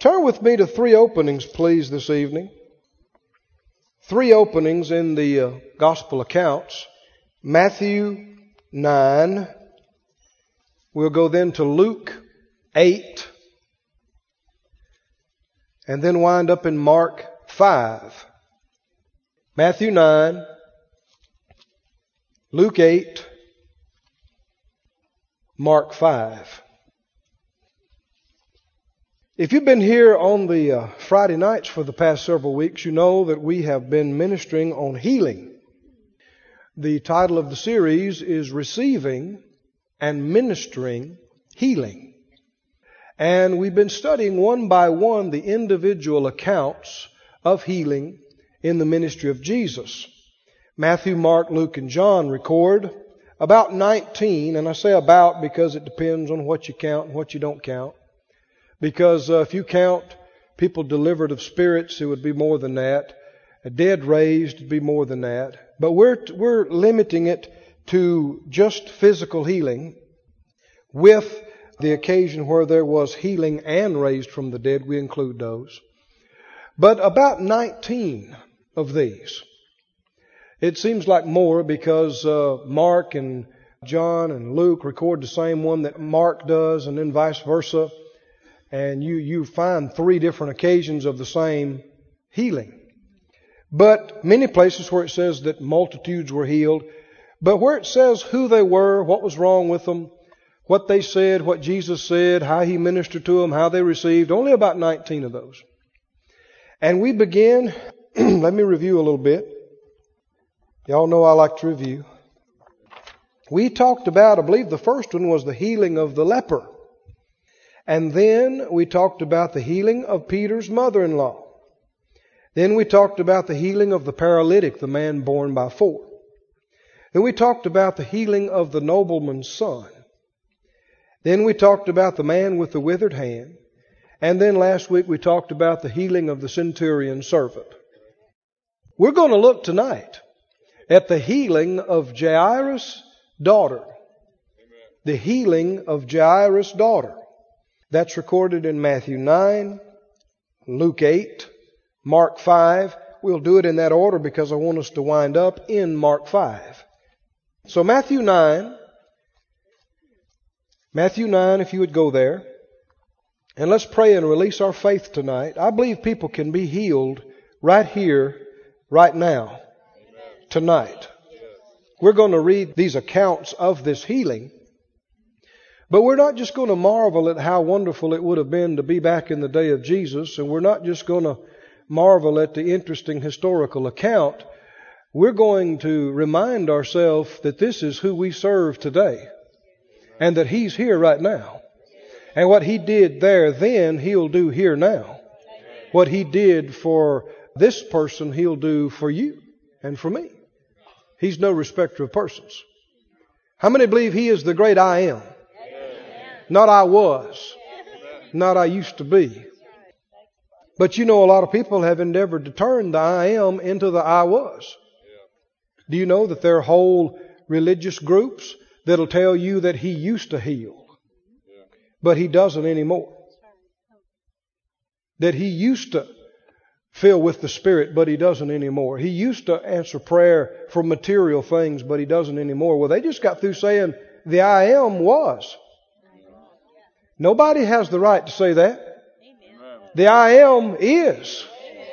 Turn with me to three openings, please, this evening. Three openings in the gospel accounts. Matthew 9. We'll go then to Luke 8. And then wind up in Mark 5. Matthew 9, Luke 8, Mark 5. If you've been here on the Friday nights for the past several weeks, you know that we have been ministering on healing. The title of the series is Receiving and Ministering Healing. And we've been studying one by one the individual accounts of healing in the ministry of Jesus. Matthew, Mark, Luke, and John record about 19, and I say about because it depends on what you count and what you don't count. Because if you count people delivered of spirits, it would be more than that. A dead raised would be more than that. But we're limiting it to just physical healing, with the occasion where there was healing and raised from the dead. We include those. But about 19 of these. It seems like more because Mark and John and Luke record the same one that Mark does, and then vice versa. And you find three different occasions of the same healing. But many places where it says that multitudes were healed, but where it says who they were, what was wrong with them, what they said, what Jesus said, how He ministered to them, how they received, only about 19 of those. And we begin, let me review a little bit. Y'all know I like to review. We talked about, I believe the first one was the healing of the leper. And then we talked about the healing of Peter's mother-in-law. Then we talked about the healing of the paralytic, the man born by four. Then we talked about the healing of the nobleman's son. Then we talked about the man with the withered hand. And then last week we talked about the healing of the centurion servant. We're going to look tonight at the healing of Jairus' daughter. The healing of Jairus' daughter. That's recorded in Matthew 9, Luke 8, Mark 5. We'll do it in that order because I want us to wind up in Mark 5. So Matthew 9, if you would go there. And let's pray and release our faith tonight. I believe people can be healed right here, right now, tonight. We're going to read these accounts of this healing. But we're not just going to marvel at how wonderful it would have been to be back in the day of Jesus. And we're not just going to marvel at the interesting historical account. We're going to remind ourselves that this is who we serve today. And that He's here right now. And what He did there then, He'll do here now. What He did for this person, He'll do for you and for me. He's no respecter of persons. How many believe He is the great I am? Not I was. Not I used to be. But you know, a lot of people have endeavored to turn the I am into the I was. Do you know that there are whole religious groups that'll tell you that He used to heal, but He doesn't anymore? That He used to fill with the Spirit, but He doesn't anymore. He used to answer prayer for material things, but He doesn't anymore. Well, they just got through saying the I am was. Nobody has the right to say that. Amen. The I am is. Amen.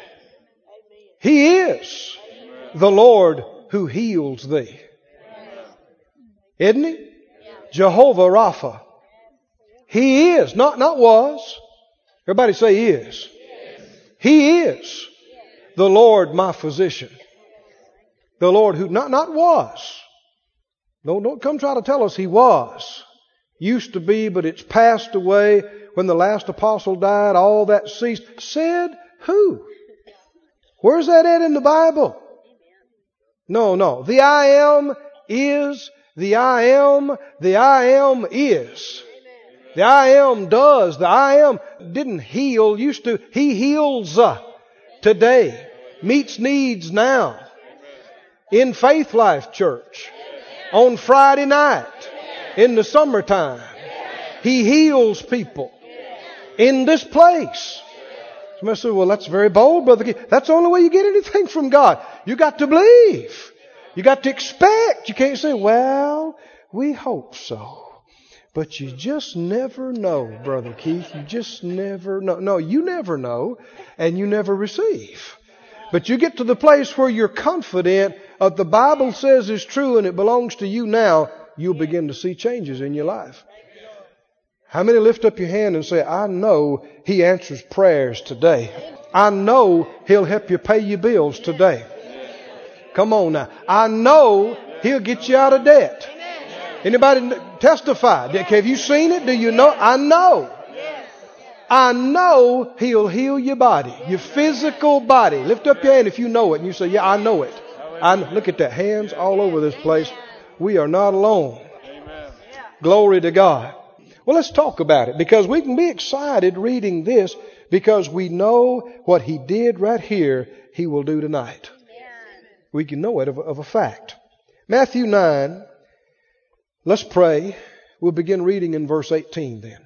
He is the Lord who heals thee. Isn't He? Yeah. Jehovah Rapha. He is, not was. Everybody say He is. Yes. He is the Lord my physician. The Lord who not was. Don't come try to tell us He was. Used to be, but it's passed away. When the last apostle died, all that ceased. Said who? Where's that at in the Bible? No. The I am is. The I am. The I am is. The I am does. The I am didn't heal. Used to. He heals today. Meets needs now. In Faith Life Church. On Friday night. In the summertime. He heals people. in this place. Somebody said, well, that's very bold, Brother Keith. That's the only way you get anything from God. You got to believe. You got to expect. You can't say, well, we hope so. But you just never know, Brother Keith. You just never know. No, you never know, and you never receive. But you get to the place where you're confident of the Bible says is true and it belongs to you now, you'll begin to see changes in your life. How many lift up your hand and say, I know He answers prayers today. I know He'll help you pay your bills today. Come on now. I know He'll get you out of debt. Anybody testify? Have you seen it? Do you know? I know. I know He'll heal your body, your physical body. Lift up your hand if you know it. And you say, yeah, I know it. Look at that. Hands all over this place. We are not alone. Glory to God. Well, let's talk about it, because we can be excited reading this because we know what He did right here, He will do tonight. We can know it of a fact. Matthew 9. Let's pray. We'll begin reading in verse 18 then.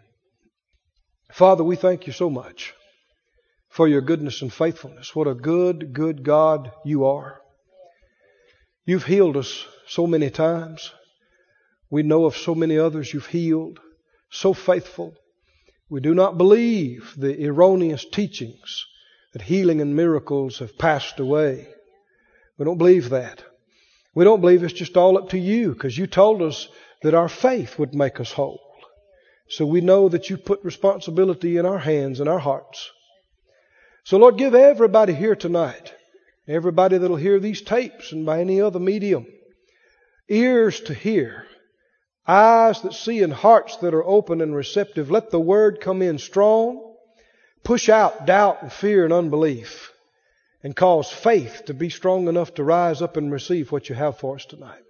Father, we thank You so much for Your goodness and faithfulness. What a good, good God You are. You've healed us so many times. We know of so many others You've healed. So faithful. We do not believe the erroneous teachings that healing and miracles have passed away. We don't believe that. We don't believe it's just all up to You, because You told us that our faith would make us whole. So we know that You put responsibility in our hands and our hearts. So Lord, give everybody here tonight, everybody that'll hear these tapes and by any other medium, ears to hear, eyes that see and hearts that are open and receptive. Let the Word come in strong, push out doubt and fear and unbelief, and cause faith to be strong enough to rise up and receive what You have for us tonight.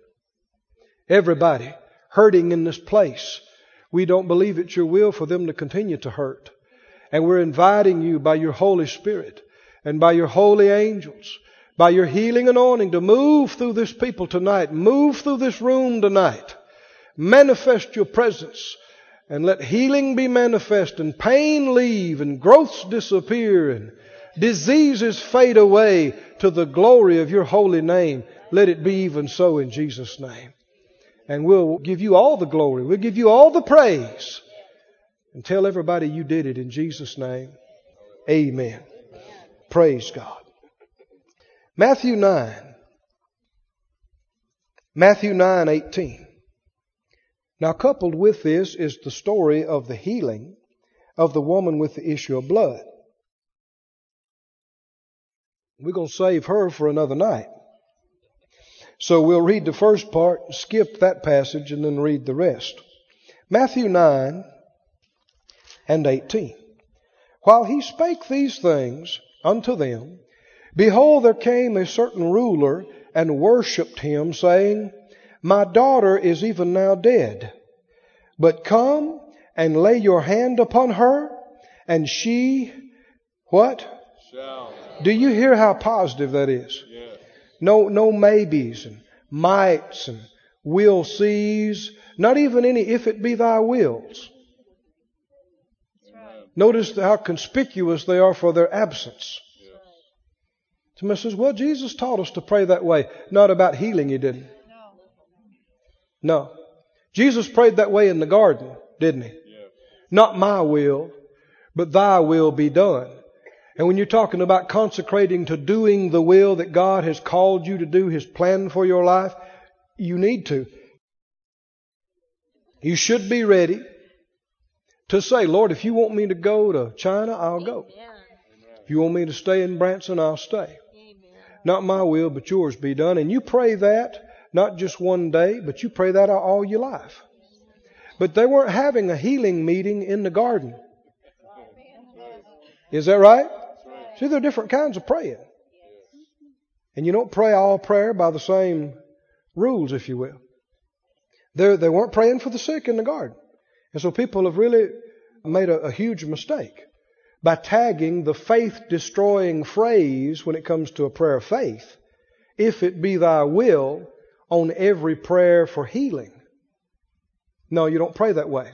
Everybody hurting in this place, we don't believe it's Your will for them to continue to hurt. And we're inviting You by Your Holy Spirit and by Your holy angels, by Your healing anointing, to move through this people tonight, move through this room tonight. Manifest Your presence and let healing be manifest and pain leave and growths disappear and diseases fade away to the glory of Your holy name. Let it be even so in Jesus' name. And we'll give You all the glory. We'll give You all the praise. And tell everybody You did it in Jesus' name. Amen. Praise God. Matthew 9. Matthew 9:18. Now coupled with this is the story of the healing of the woman with the issue of blood. We're going to save her for another night. So we'll read the first part, skip that passage, and then read the rest. Matthew 9:18. While He spake these things unto them, behold, there came a certain ruler and worshipped Him, saying, My daughter is even now dead. But come and lay your hand upon her, and she, what? Shall. Do you hear how positive that is? Yes. No maybes and mights and will sees, not even any if it be thy wills. Right. Notice how conspicuous they are for their absence. Yes. Somebody says, well, Jesus taught us to pray that way. Not about healing, He didn't. No. Jesus prayed that way in the garden, didn't He? Yes. Not my will, but Thy will be done. And when you're talking about consecrating to doing the will that God has called you to do, His plan for your life, you need to. You should be ready to say, Lord, if You want me to go to China, I'll go. If You want me to stay in Branson, I'll stay. Not my will, but Yours be done. And you pray that, not just one day, but you pray that all your life. But they weren't having a healing meeting in the garden. Is that right? See, there are different kinds of praying. And you don't pray all prayer by the same rules, if you will. They weren't praying for the sick in the garden. And so people have really made a huge mistake by tagging the faith-destroying phrase when it comes to a prayer of faith, if it be Thy will, on every prayer for healing. No, you don't pray that way.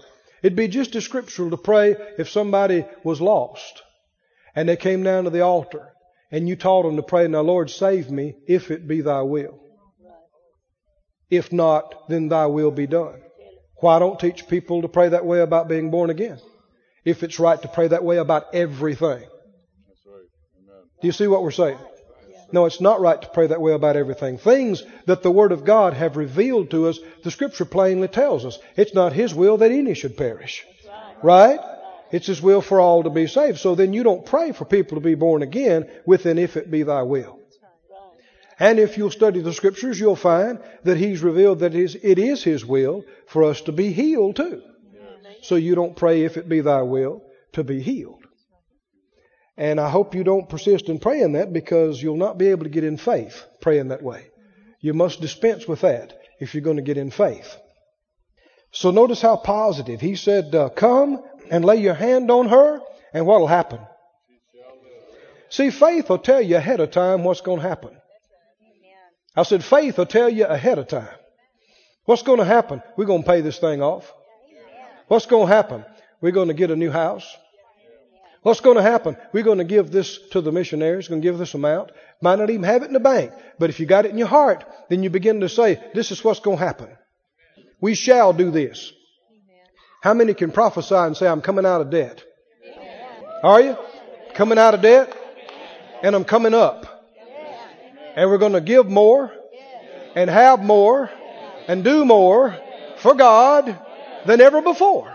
It'd be just as scriptural to pray if somebody was lost and they came down to the altar and you taught them to pray, now Lord, save me if it be thy will. If not, then thy will be done. Why don't teach people to pray that way about being born again? If it's right to pray that way about everything. Do you see what we're saying? No, it's not right to pray that way about everything. Things that the Word of God have revealed to us, the Scripture plainly tells us. It's not His will that any should perish. Right? It's His will for all to be saved. So then you don't pray for people to be born again with an if it be thy will. And if you'll study the Scriptures, you'll find that He's revealed that it is His will for us to be healed too. So you don't pray if it be thy will to be healed. And I hope you don't persist in praying that, because you'll not be able to get in faith praying that way. You must dispense with that if you're going to get in faith. So notice how positive. He said, come and lay your hand on her, and what will happen? See, faith will tell you ahead of time what's going to happen. I said faith will tell you ahead of time. What's going to happen? We're going to pay this thing off. What's going to happen? We're going to get a new house. What's going to happen? We're going to give this to the missionaries. We're going to give this amount. Might not even have it in the bank. But if you got it in your heart, then you begin to say, this is what's going to happen. We shall do this. How many can prophesy and say, I'm coming out of debt? Are you? Coming out of debt? And I'm coming up. And we're going to give more and have more and do more for God than ever before.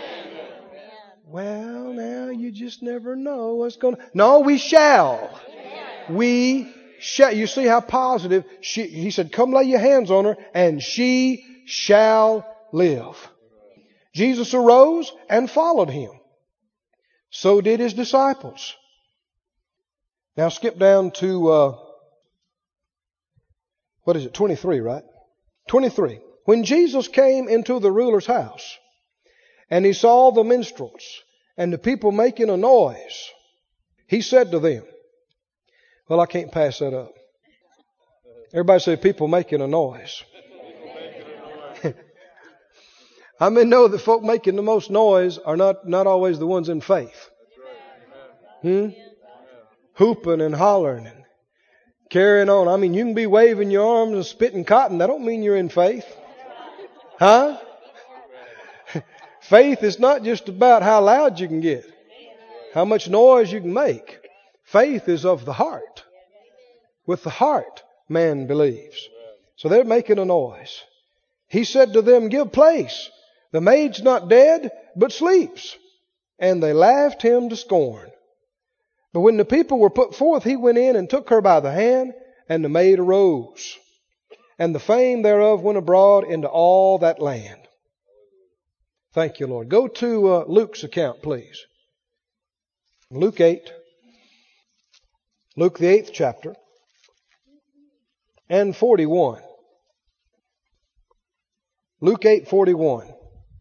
Well, now you just never know what's going to... No, we shall. We shall. You see how positive. He said, come lay your hands on her and she shall live. Jesus arose and followed Him. So did His disciples. Now skip down to, 23, right? 23. When Jesus came into the ruler's house, and He saw the minstrels and the people making a noise, He said to them, well, I can't pass that up. Everybody say people making a noise. I know that folk making the most noise are not always the ones in faith. Hooping and hollering and carrying on. I mean, you can be waving your arms and spitting cotton. That don't mean you're in faith. Huh? Faith is not just about how loud you can get, how much noise you can make. Faith is of the heart. With the heart, man believes. So they're making a noise. He said to them, give place. The maid's not dead, but sleeps. And they laughed Him to scorn. But when the people were put forth, He went in and took her by the hand, and the maid arose. And the fame thereof went abroad into all that land. Thank you, Lord. Go to Luke's account, please. Luke 8. Luke the 8th chapter. And 41. Luke 8:41.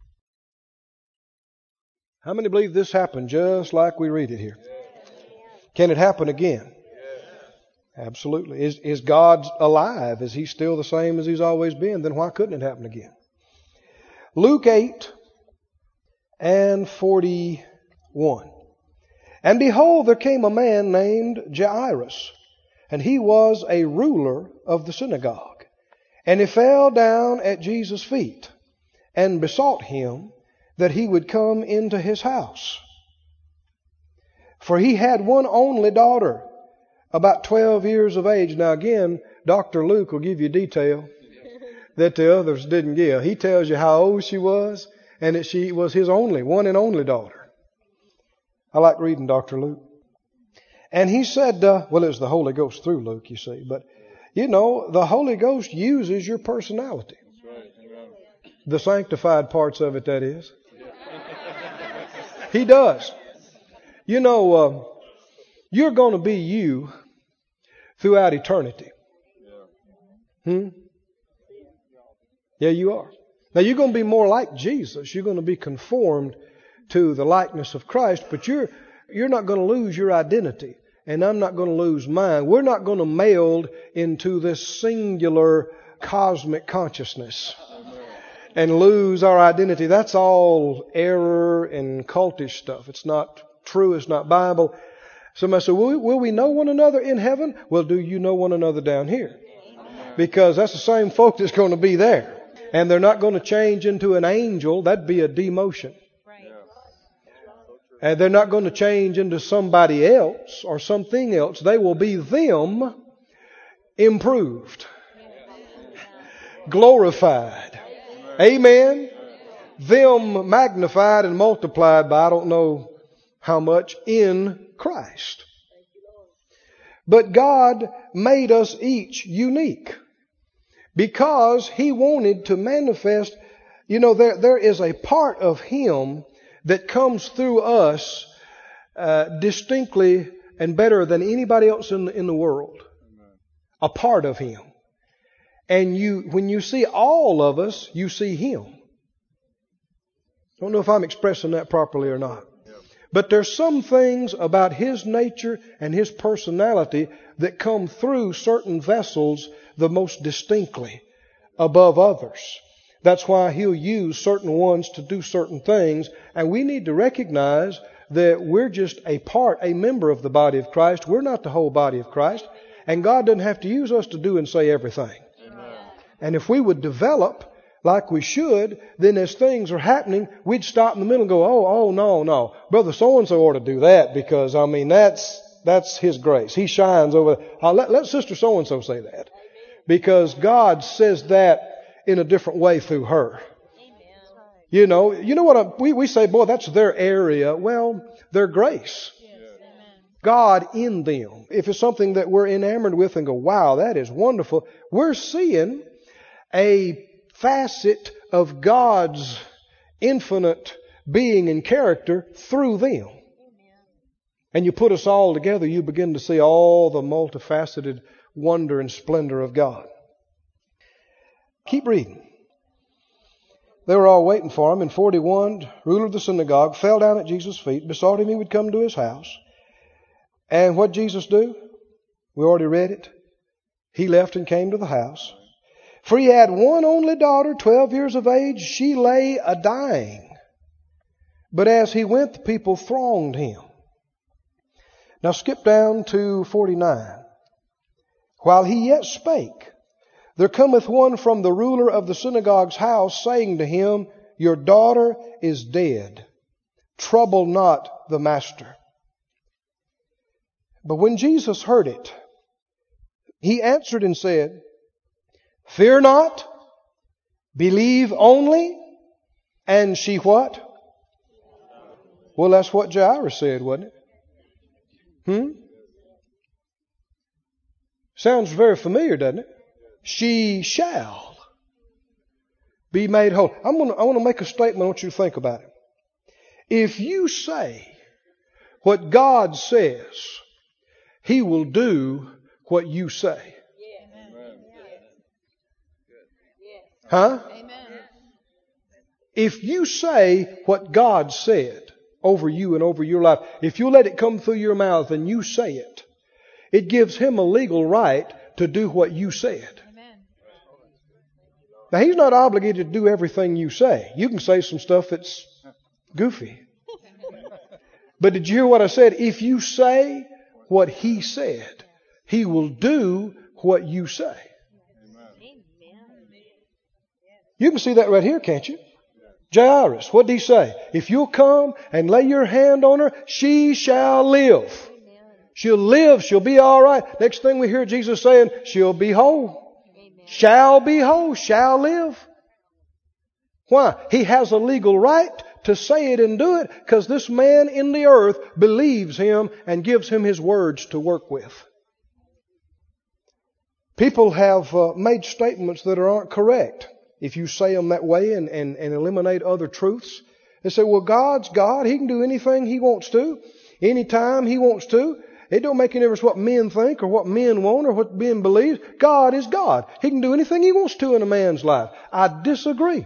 How many believe this happened just like we read it here? Can it happen again? Absolutely. Is God alive? Is He still the same as He's always been? Then why couldn't it happen again? Luke 8 and 41. And behold, there came a man named Jairus, and he was a ruler of the synagogue. And he fell down at Jesus' feet and besought Him that He would come into his house. For he had one only daughter, about 12 years of age. Now again, Dr. Luke will give you detail that the others didn't give. He tells you how old she was and that she was his one and only daughter. I like reading Dr. Luke. And he said, well, it was the Holy Ghost through Luke, you see. But, the Holy Ghost uses your personality. The sanctified parts of it, that is. He does. You're going to be you throughout eternity. Yeah, you are. Now, you're going to be more like Jesus. You're going to be conformed to the likeness of Christ, but you're not going to lose your identity, and I'm not going to lose mine. We're not going to meld into this singular cosmic consciousness. and lose our identity. That's all error and cultish stuff. It's not true. It's not Bible. Somebody said, will we know one another in heaven? Well, do you know one another down here? Because that's the same folk that's going to be there. And they're not going to change into an angel. That'd be a demotion. And they're not going to change into somebody else or something else. They will be them improved, glorified. Amen. Them magnified and multiplied by I don't know how much in Christ. But God made us each unique because He wanted to manifest. You know, there is a part of Him that comes through us distinctly and better than anybody else in the world. A part of Him. And when you see all of us, you see Him. I don't know if I'm expressing that properly or not. But there's some things about His nature and His personality that come through certain vessels the most distinctly above others. That's why He'll use certain ones to do certain things. And we need to recognize that we're just a member of the body of Christ. We're not the whole body of Christ. And God doesn't have to use us to do and say everything. Amen. And if we would develop like we should, then as things are happening, we'd stop in the middle and go, oh, no. Brother so-and-so ought to do that because, I mean, that's his grace. He shines over. Let Sister so-and-so say that. Because God says that in a different way through her. You know what we say, boy, that's their area. Well, their grace. God in them. If it's something that we're enamored with and go, wow, that is wonderful. We're seeing a facet of God's infinite being and character through them. And you put us all together, you begin to see all the multifaceted wonder and splendor of God. Keep reading. They were all waiting for him. In 41, ruler of the synagogue fell down at Jesus' feet, besought him he would come to his house. And what did Jesus do? We already read it. He left and came to the house. For he had one only daughter, 12 years of age. She lay a-dying. But as he went, the people thronged him. Now skip down to 49. While he yet spake, there cometh one from the ruler of the synagogue's house, saying to him, Your daughter is dead. Trouble not the master. But when Jesus heard it, he answered and said, Fear not, believe only. And she what? Well, that's what Jairus said, wasn't it? Sounds very familiar, doesn't it? She shall be made whole. I want to make a statement. I want you to think about it. If you say what God says, He will do what you say. Huh? If you say what God said over you and over your life, if you let it come through your mouth and you say it, it gives Him a legal right to do what you said. Now, He's not obligated to do everything you say. You can say some stuff that's goofy. But did you hear what I said? If you say what He said, He will do what you say. You can see that right here, can't you? Jairus, what did he say? If you'll come and lay your hand on her, she shall live. She'll live. She'll be all right. Next thing we hear Jesus saying, she'll be whole. Shall be whole. Shall live. Why? He has a legal right to say it and do it because this man in the earth believes Him and gives him His words to work with. People have made statements that aren't correct. If you say them that way and eliminate other truths, they say, well, God's God. He can do anything He wants to, anytime He wants to. It don't make any difference what men think or what men want or what men believe. God is God. He can do anything He wants to in a man's life. I disagree.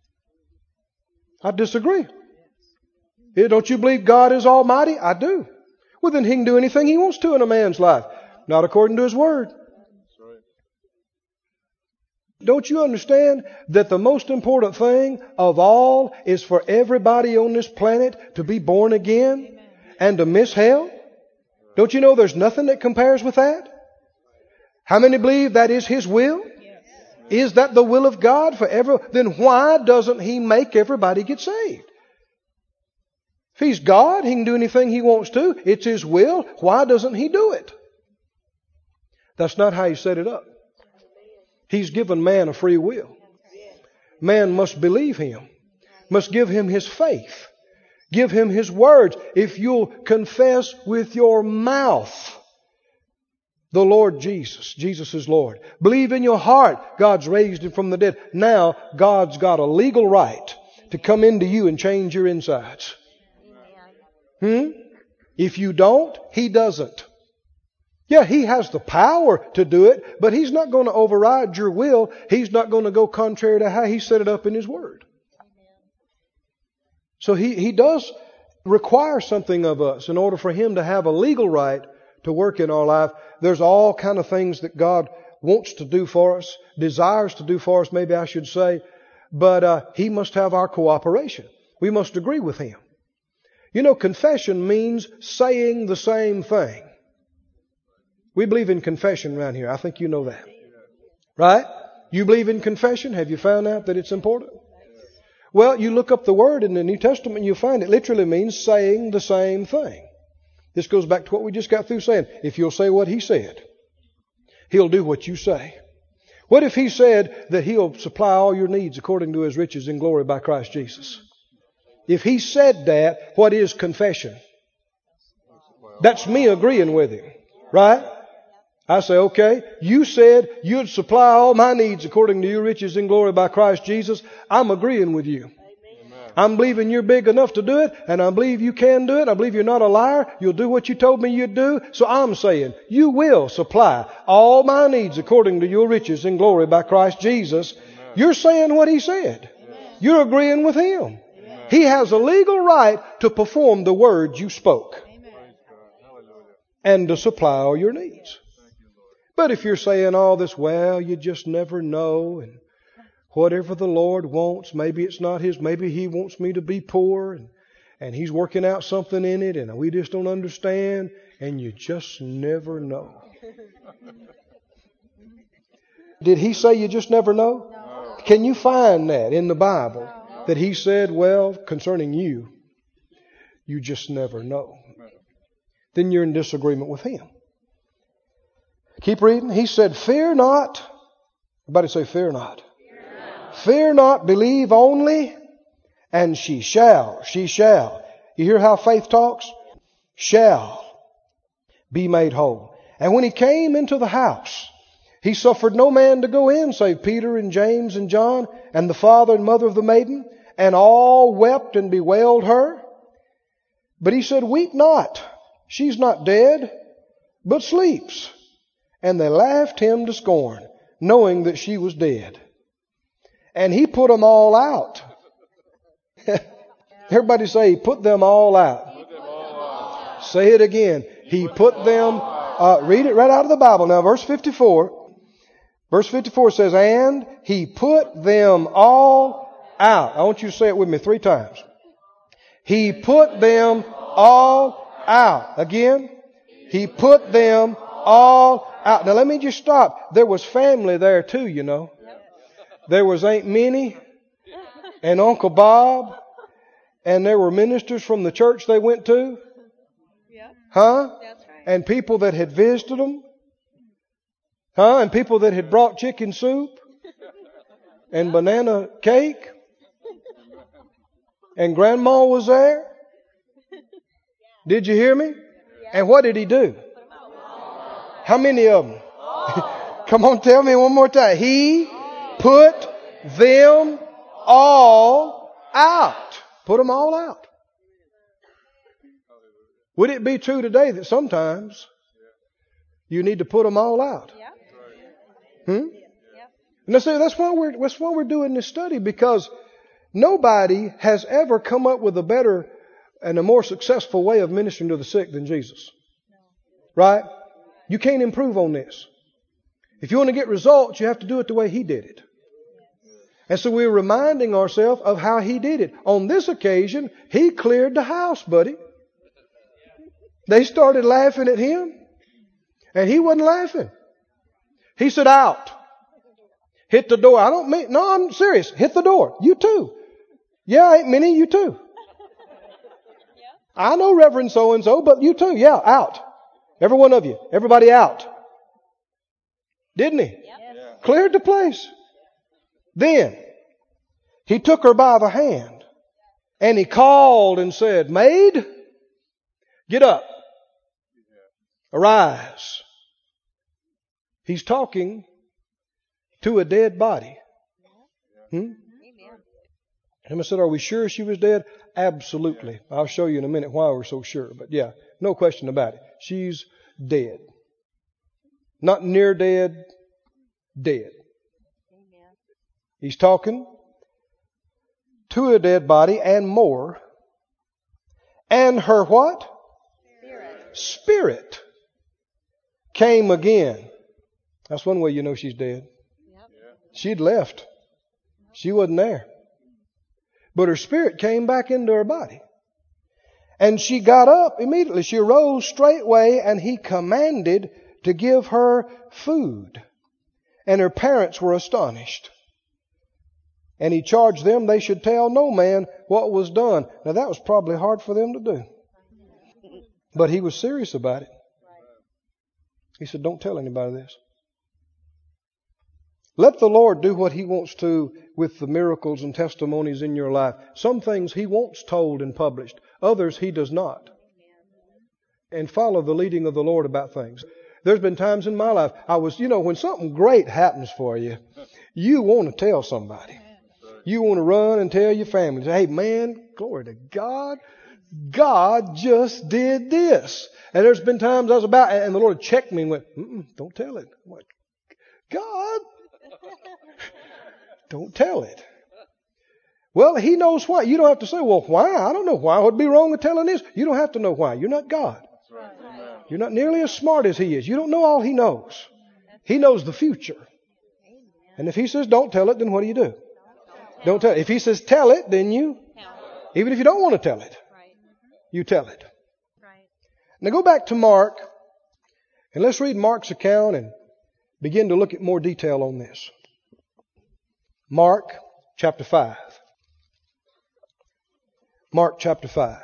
Don't you believe God is almighty? I do. Well, then He can do anything He wants to in a man's life. Not according to His Word. Don't you understand that the most important thing of all is for everybody on this planet to be born again and to miss hell? Don't you know there's nothing that compares with that? How many believe that is His will? Is that the will of God for everyone? Then why doesn't He make everybody get saved? If He's God, He can do anything He wants to. It's His will. Why doesn't He do it? That's not how He set it up. He's given man a free will. Man must believe Him, must give Him his faith, give Him His words. If you'll confess with your mouth the Lord Jesus, Jesus is Lord. Believe in your heart God's raised Him from the dead. Now God's got a legal right to come into you and change your insides. If you don't, He doesn't. Yeah, He has the power to do it, but He's not going to override your will. He's not going to go contrary to how He set it up in His Word. So He does require something of us in order for Him to have a legal right to work in our life. There's all kind of things that God wants to do for us, desires to do for us, maybe I should say, but He must have our cooperation. We must agree with Him. You know, confession means saying the same thing. We believe in confession around here. I think you know that. Right? You believe in confession? Have you found out that it's important? Well, you look up the word in the New Testament and you'll find it literally means saying the same thing. This goes back to what we just got through saying. If you'll say what He said, He'll do what you say. What if He said that He'll supply all your needs according to His riches in glory by Christ Jesus? If He said that, what is confession? That's me agreeing with Him. Right? I say, okay, you said you'd supply all my needs according to your riches in glory by Christ Jesus. I'm agreeing with you. Amen. I'm believing you're big enough to do it, and I believe you can do it. I believe you're not a liar. You'll do what you told me you'd do. So I'm saying, you will supply all my needs according to your riches in glory by Christ Jesus. Amen. You're saying what He said. Amen. You're agreeing with Him. Amen. He has a legal right to perform the words you spoke. And to supply all your needs. But if you're saying all this, well, you just never know, and whatever the Lord wants, maybe it's not His, maybe He wants me to be poor, and He's working out something in it, and we just don't understand, and you just never know. Did He say you just never know? No. Can you find that in the Bible? No. That He said, well, concerning you, you just never know. Then you're in disagreement with Him. Keep reading. He said, fear not. Everybody say, fear not. Fear not. Fear not, believe only, and she shall. You hear how faith talks? Shall be made whole. And when He came into the house, He suffered no man to go in, save Peter and James and John, and the father and mother of the maiden, and all wept and bewailed her. But He said, weep not. She's not dead, but sleeps. And they laughed Him to scorn, knowing that she was dead. And He put them all out. Everybody say, He put them all out. Say it again. He put them, read it right out of the Bible. Now, verse 54. Verse 54 says, and He put them all out. I want you to say it with me 3 times. He put them all out. Again. He put them all out. Now let me just stop. There was family there too, you know. There was Aunt Minnie and Uncle Bob, and there were ministers from the church they went to. Huh? And people that had visited them. Huh? And people that had brought chicken soup and banana cake. And Grandma was there. Did you hear me? And what did He do? How many of them? Come on, tell me one more time. He put them all out. Put them all out. Would it be true today that sometimes you need to put them all out? And that's why we're doing this study, because nobody has ever come up with a better and a more successful way of ministering to the sick than Jesus. Right? You can't improve on this. If you want to get results, you have to do it the way He did it. And so we're reminding ourselves of how He did it. On this occasion, He cleared the house, buddy. They started laughing at Him, and He wasn't laughing. He said, out. Hit the door. No, I'm serious. Hit the door. You too. Yeah, ain't many, you too. I know Reverend so-and-so, but you too. Yeah, out. Every one of you. Everybody out. Didn't He? Yep. Cleared the place. Then He took her by the hand and He called and said, maid, get up. Arise. He's talking to a dead body. Him said, are we sure she was dead? Absolutely. I'll show you in a minute why we're so sure. But yeah, no question about it. She's dead. Not near dead, dead. He's talking to a dead body and more. And her what? Spirit came again. That's one way you know she's dead. She'd left. She wasn't there. But her spirit came back into her body. And she got up immediately. She arose straightway, and He commanded to give her food. And her parents were astonished. And He charged them they should tell no man what was done. Now that was probably hard for them to do. But He was serious about it. He said, don't tell anybody this. Let the Lord do what He wants to with the miracles and testimonies in your life. Some things He wants told and published. Others He does not. And follow the leading of the Lord about things. There's been times in my life when something great happens for you, you want to tell somebody. You want to run and tell your family. Say, hey man, glory to God. God just did this. And there's been times I was about, and the Lord checked me and went, don't tell it. I'm like, God, don't tell it. Well, He knows why. You don't have to say, well, why? I don't know why. What'd be wrong with telling this? You don't have to know why. You're not God. You're not nearly as smart as He is. You don't know all He knows. He knows the future. And if He says don't tell it, then what do? Don't tell it. If He says tell it, then you, even if you don't want to tell it, you tell it. Now go back to Mark, and let's read Mark's account and begin to look at more detail on this. Mark chapter 5. Mark chapter 5.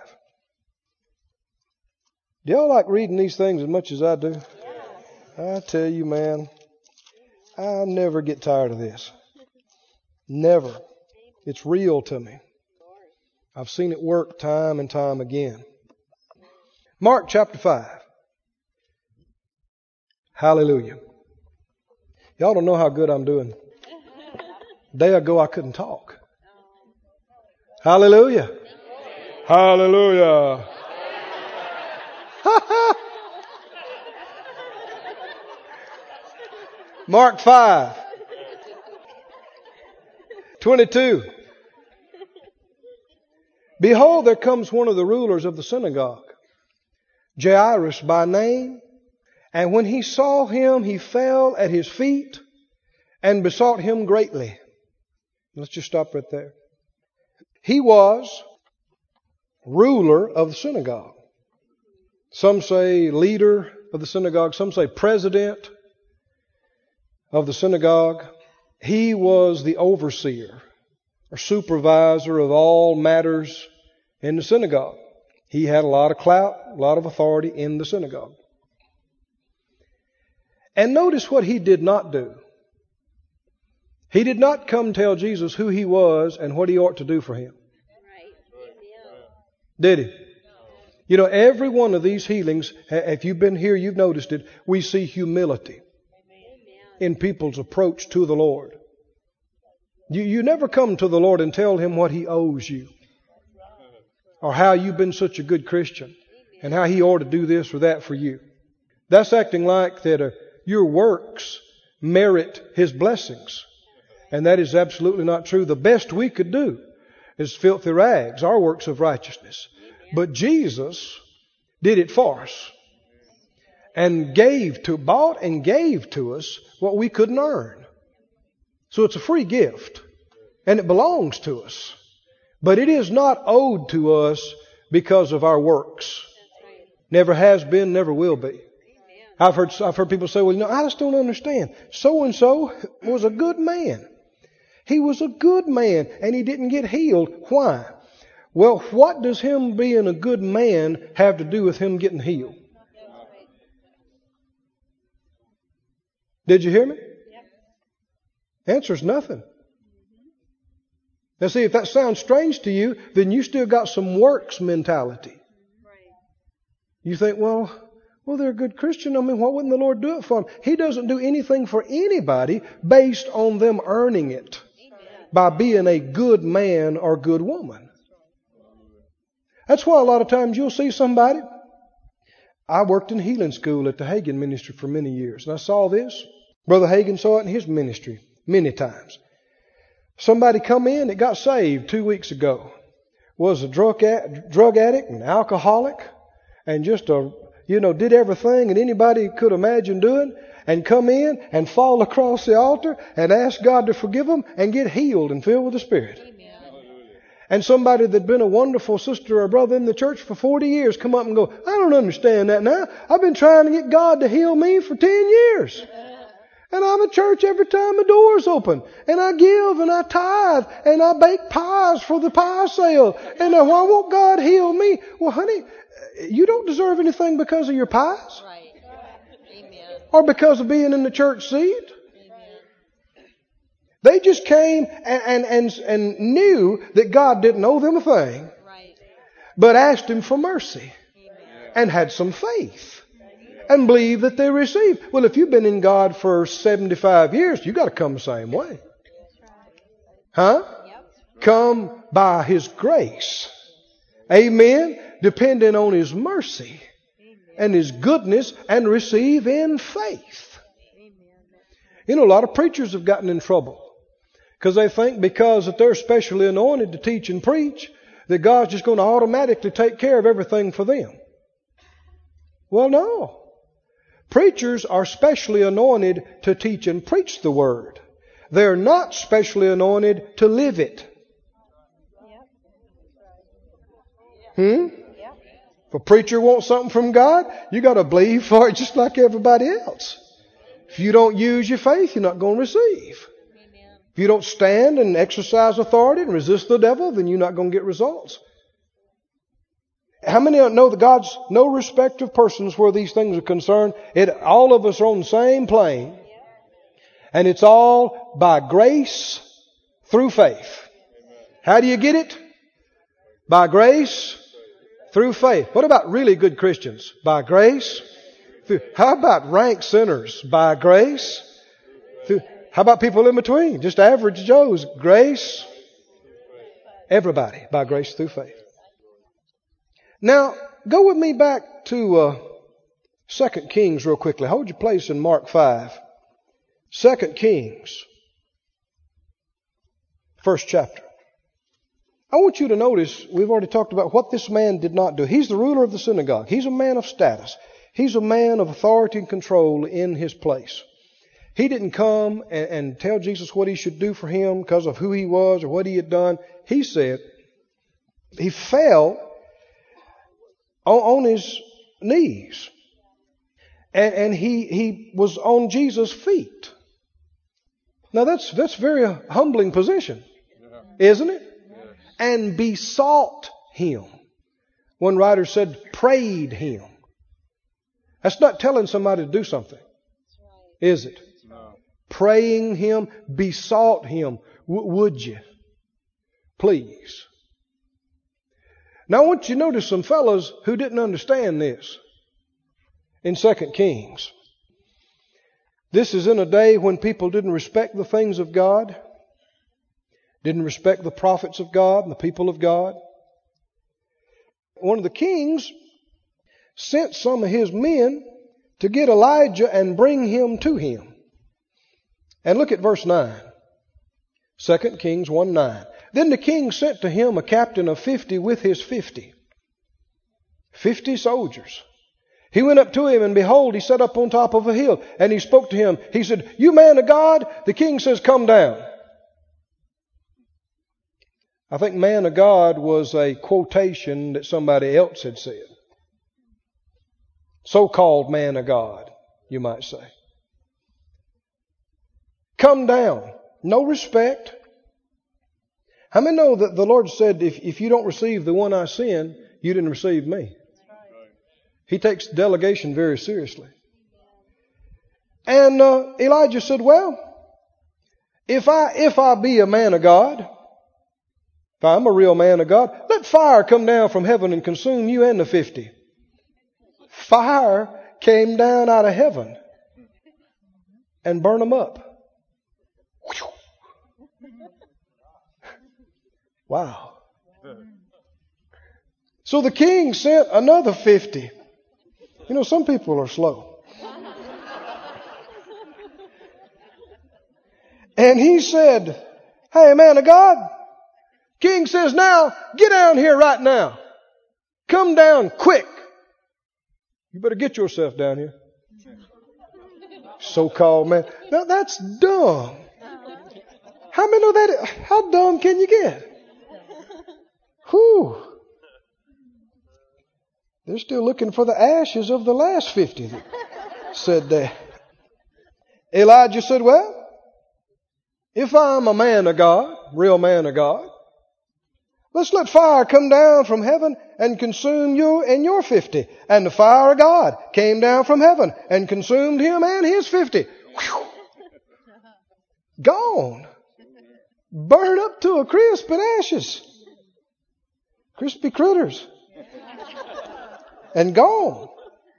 Do y'all like reading these things as much as I do? I tell you, man, I never get tired of this. Never. It's real to me. I've seen it work time and time again. Mark chapter 5. Hallelujah. Y'all don't know how good I'm doing. A day ago I couldn't talk. Hallelujah. Hallelujah. Mark 5. 22. Behold, there comes one of the rulers of the synagogue, Jairus by name. And when he saw him, he fell at his feet and besought him greatly. Let's just stop right there. He was ruler of the synagogue. Some say leader of the synagogue. Some say president of the synagogue. He was the overseer or supervisor of all matters in the synagogue. He had a lot of clout, a lot of authority in the synagogue. And notice what he did not do. He did not come tell Jesus who He was and what He ought to do for him. Did He? You know, every one of these healings, if you've been here, you've noticed it, we see humility in people's approach to the Lord. You never come to the Lord and tell Him what He owes you, or how you've been such a good Christian, and how He ought to do this or that for you. That's acting like that your works merit His blessings. And that is absolutely not true. The best we could do is filthy rags, our works of righteousness. But Jesus did it for us. And bought and gave to us what we couldn't earn. So it's a free gift. And it belongs to us. But it is not owed to us because of our works. Never has been, never will be. I've heard people say, well, I just don't understand. So-and-so was a good man. He was a good man and he didn't get healed. Why? Well, what does him being a good man have to do with him getting healed? Did you hear me? Answer's nothing. Now see, if that sounds strange to you, then you still got some works mentality. You think, well, they're a good Christian. I mean, why wouldn't the Lord do it for them? He doesn't do anything for anybody based on them earning it by being a good man or good woman. That's why a lot of times you'll see somebody. I worked in healing school at the Hagin ministry for many years, and I saw this. Brother Hagin saw it in his ministry many times. Somebody come in that got saved 2 weeks ago, was a drug addict and alcoholic, and just did everything that anybody could imagine doing, and come in and fall across the altar and ask God to forgive them and get healed and filled with the Spirit. Amen. And somebody that'd been a wonderful sister or brother in the church for 40 years come up and go, I don't understand that now. I've been trying to get God to heal me for 10 years. And I'm at church every time the door's open. And I give and I tithe and I bake pies for the pie sale. And now why won't God heal me? Well, honey, you don't deserve anything because of your pies. Right. Amen. Or because of being in the church seat. They just came and knew that God didn't owe them a thing. Right. But asked Him for mercy. Amen. And had some faith. And believe that they received. Well, if you've been in God for 75 years, you got to come the same way. Huh? Yep. Come by His grace. Amen. Depending on His mercy and His goodness and receive in faith. You know, a lot of preachers have gotten in trouble because they think because that they're specially anointed to teach and preach that God's just going to automatically take care of everything for them. Well, no. Preachers are specially anointed to teach and preach the Word. They're not specially anointed to live it. If a preacher wants something from God, you got to believe for it just like everybody else. If you don't use your faith, you're not going to receive. If you don't stand and exercise authority and resist the devil, then you're not going to get results. How many know that God's no respect of persons where these things are concerned? All of us are on the same plane. And it's all by grace through faith. How do you get it? By grace through faith. What about really good Christians? By grace. How about rank sinners? By grace. How about people in between? Just average Joes. Grace. Everybody by grace through faith. Now, go with me back to 2 Kings real quickly. Hold your place in Mark 5. 2 Kings. First chapter. I want you to notice, we've already talked about what this man did not do. He's the ruler of the synagogue. He's a man of status. He's a man of authority and control in his place. He didn't come and tell Jesus what he should do for him because of who he was or what he had done. He said, he fell on his knees. And he was on Jesus' feet. Now that's a very humbling position, isn't it? And besought him. One writer said, prayed him. That's not telling somebody to do something, is it? No. Praying him, besought him. Would you? Please. Now I want you to notice some fellows who didn't understand this in 2 Kings. This is in a day when people didn't respect the things of God, didn't respect the prophets of God and the people of God. One of the kings sent some of his men to get Elijah and bring him to him. And look at verse 9. 2 Kings 1:9. Then the king sent to him a captain of 50 with his 50. 50 soldiers. He went up to him, and behold, he sat up on top of a hill, and he spoke to him. He said, you man of God? The king says, come down. I think man of God was a quotation that somebody else had said. So-called man of God, you might say. Come down. No respect. How many know that the Lord said, if you don't receive the one I send, you didn't receive me? He takes delegation very seriously. And Elijah said, well, if I be a man of God, if I'm a real man of God, let fire come down from heaven and consume you and the 50. Fire came down out of heaven and burned them up. Wow. So the king sent another 50. You know, some people are slow. And he said, hey, man of God, king says, now, get down here right now. Come down quick. You better get yourself down here. So-called man. Now, that's dumb. How many know that? How dumb can you get? Whew. They're still looking for the ashes of the last 50 that said that. Elijah said, well, if I'm a man of God, real man of God, let's let fire come down from heaven and consume you and your 50. And the fire of God came down from heaven and consumed him and his 50. Whew. Gone. Burned up to a crisp and ashes. Crispy critters. And gone.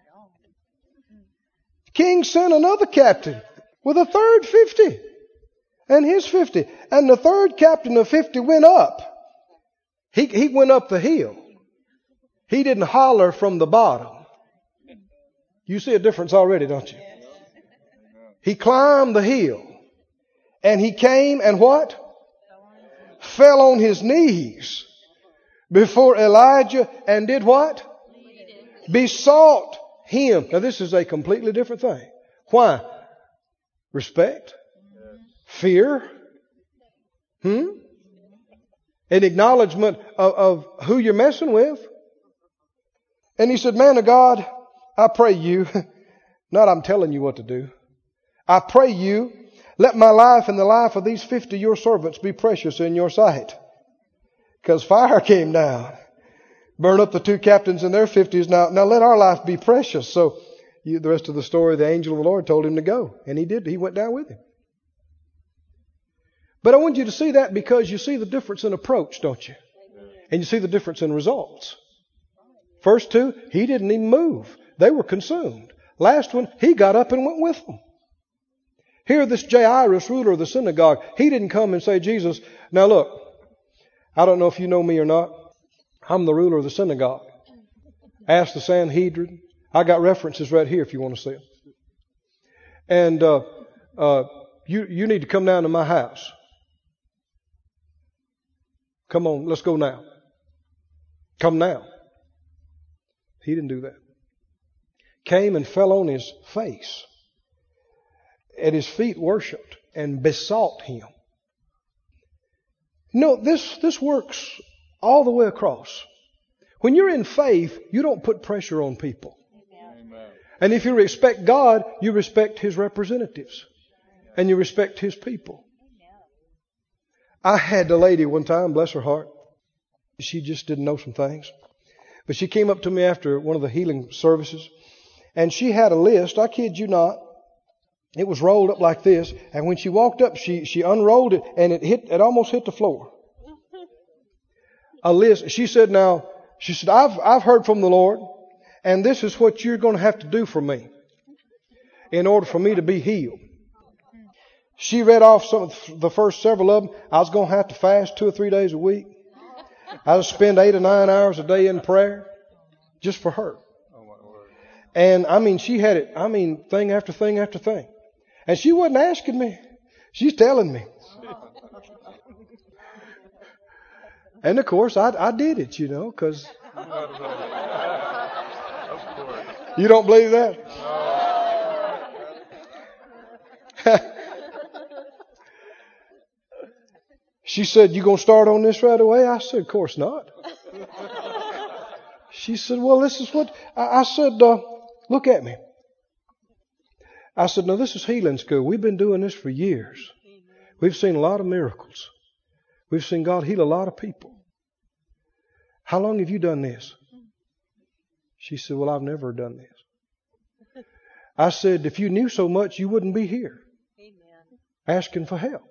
The king sent another captain with a third 50 and his 50. And the third captain of 50 went up. He went up the hill. He didn't holler from the bottom. You see a difference already, don't you? He climbed the hill. And he came and what? Fell on his knees before Elijah and did what? Besought him. Now this is a completely different thing. Why? Respect? Fear? An acknowledgement of who you're messing with. And he said, man of God, I pray you, not I'm telling you what to do. I pray you, let my life and the life of these 50 your servants be precious in your sight. Because fire came down. Burn up the two captains and their 50s. Now let our life be precious. So the rest of the story, the angel of the Lord told him to go. And he did. He went down with him. But I want you to see that because you see the difference in approach, don't you? And you see the difference in results. First two, he didn't even move. They were consumed. Last one, he got up and went with them. Here, this Jairus, ruler of the synagogue, he didn't come and say, Jesus, now look, I don't know if you know me or not. I'm the ruler of the synagogue. Ask the Sanhedrin. I got references right here if you want to see them. And you need to come down to my house. Come on, let's go now. Come now. He didn't do that. Came and fell on his face. At his feet worshipped and besought him. No, this works all the way across. When you're in faith, you don't put pressure on people. Amen. And if you respect God, you respect His representatives. And you respect His people. I had a lady one time, bless her heart. She just didn't know some things. But she came up to me after one of the healing services. And she had a list, I kid you not. It was rolled up like this. And when she walked up, she unrolled it and it almost hit the floor. A list. She said, I've heard from the Lord, and this is what you're going to have to do for me in order for me to be healed. She read off some of the first several of them. I was going to have to fast 2 or 3 days a week. I would spend 8 or 9 hours a day in prayer just for her. And she had it, thing after thing after thing. And she wasn't asking me. She's telling me. And of course, I did it, because you don't believe that? She said, "You going to start on this right away?" I said, "Of course not." She said, "Well, this is what..." I said, "Look at me." I said, "No, this is healing school. We've been doing this for years. We've seen a lot of miracles. We've seen God heal a lot of people. How long have you done this?" She said, "Well, I've never done this." I said, "If you knew so much, you wouldn't be here asking for help."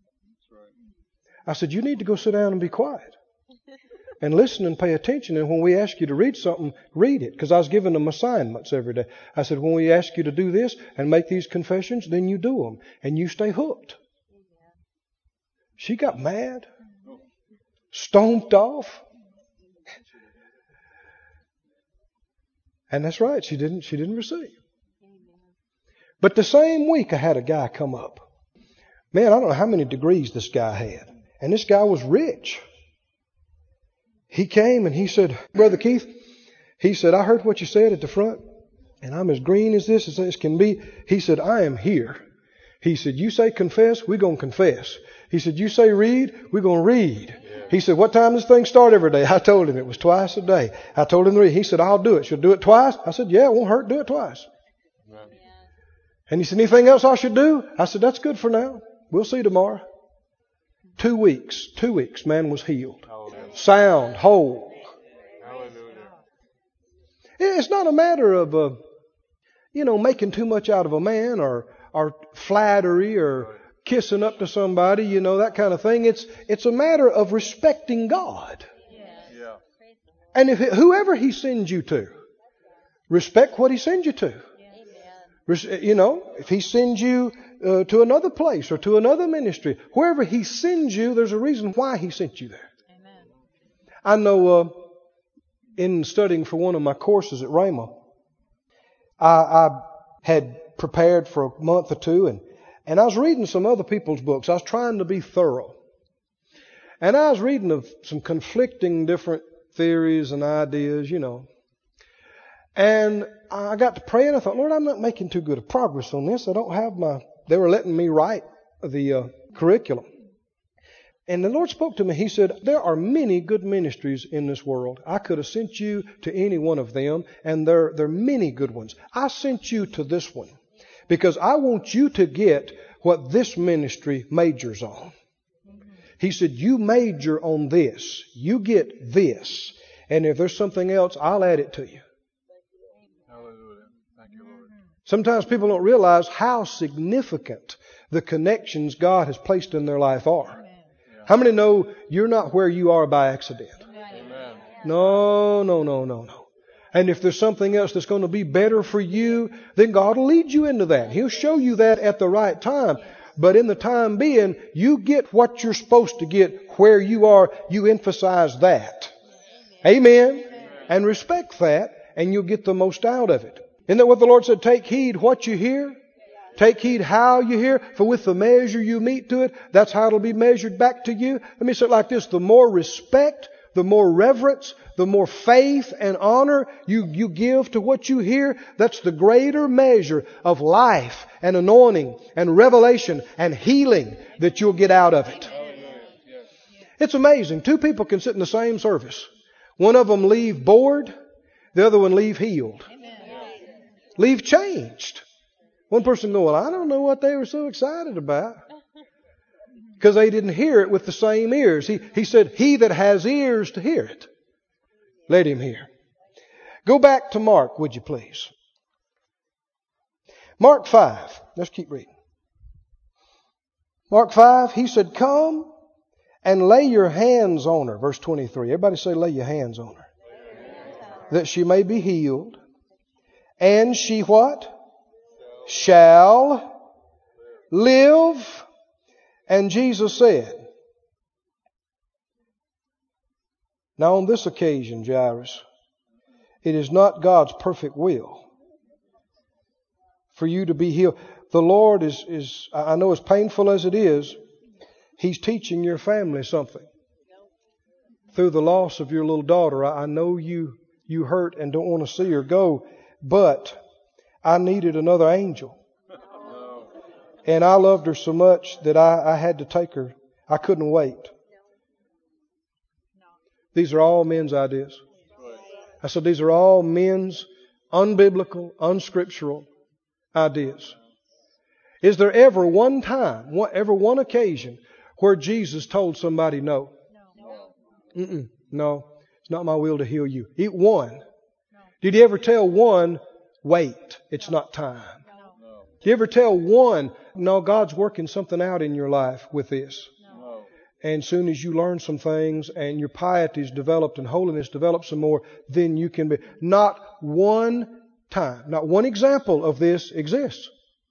I said, "You need to go sit down and be quiet and listen and pay attention. And when we ask you to read something, read it." Because I was giving them assignments every day. I said, "When we ask you to do this and make these confessions, then you do them and you stay hooked." She got mad, stomped off. And that's right, she didn't receive. But the same week I had a guy come up. Man, I don't know how many degrees this guy had. And this guy was rich. He came and he said, "Brother Keith," he said, "I heard what you said at the front, and I'm as green as this can be." He said, "I am here." He said, "You say confess, we're going to confess." He said, "You say read, we're going to read." He said, "What time does this thing start every day?" I told him it was twice a day. I told him to read. He said, "I'll do it." "Should do it twice?" I said, "Yeah, it won't hurt. Do it twice." And he said, "Anything else I should do?" I said, "That's good for now. We'll see tomorrow." 2 weeks, man was healed. Sound, whole. It's not a matter of, making too much out of a man or flattery or kissing up to somebody, that kind of thing. It's a matter of respecting God. And whoever He sends you to, respect what He sends you to. If He sends you to another place or to another ministry, wherever He sends you, there's a reason why He sent you there. Amen. I know in studying for one of my courses at Rhema, I had prepared for a month or two, and I was reading some other people's books. I was trying to be thorough. And I was reading of some conflicting different theories and ideas, And I got to pray and I thought, "Lord, I'm not making too good a progress on this. I don't have they were letting me write the curriculum." And the Lord spoke to me. He said, "There are many good ministries in this world. I could have sent you to any one of them, and there are many good ones. I sent you to this one because I want you to get what this ministry majors on." He said, "You major on this. You get this. And if there's something else, I'll add it to you." Sometimes people don't realize how significant the connections God has placed in their life are. How many know you're not where you are by accident? No. And if there's something else that's going to be better for you, then God will lead you into that. He'll show you that at the right time. But in the time being, you get what you're supposed to get where you are. You emphasize that. Amen. And respect that, and you'll get the most out of it. Isn't that what the Lord said? Take heed what you hear. Take heed how you hear. For with the measure you meet to it, that's how it'll be measured back to you. Let me say it like this. The more respect, the more reverence, the more faith and honor you give to what you hear, that's the greater measure of life and anointing and revelation and healing that you'll get out of it. It's amazing. 2 people can sit in the same service. One of them leave bored. The other one leave healed. Leave changed. One person go, "Well, I don't know what they were so excited about." Because they didn't hear it with the same ears. He said, "He that has ears to hear it, let him hear." Go back to Mark, would you please? Mark 5. Let's keep reading. Mark 5, he said, "Come and lay your hands on her." Verse 23. Everybody say, "Lay your hands on her." "That she may be healed. And she" what? "Shall live." And Jesus said. Now on this occasion, Jairus, it is not God's perfect will for you to be healed. The Lord is, I know as painful as it is, He's teaching your family something. Through the loss of your little daughter, I know you hurt and don't want to see her go, but I needed another angel. And I loved her so much that I had to take her. I couldn't wait. These are all men's ideas. I said these are all men's unbiblical, unscriptural ideas. Is there ever one time, ever one occasion where Jesus told somebody no? No, it's not my will to heal you. Eat one. Did he ever tell one, wait, it's not time? Did he ever tell one, no, God's working something out in your life with this? And soon as you learn some things and your piety is developed and holiness develops some more, then you can be. Not one time, not one example of this exists.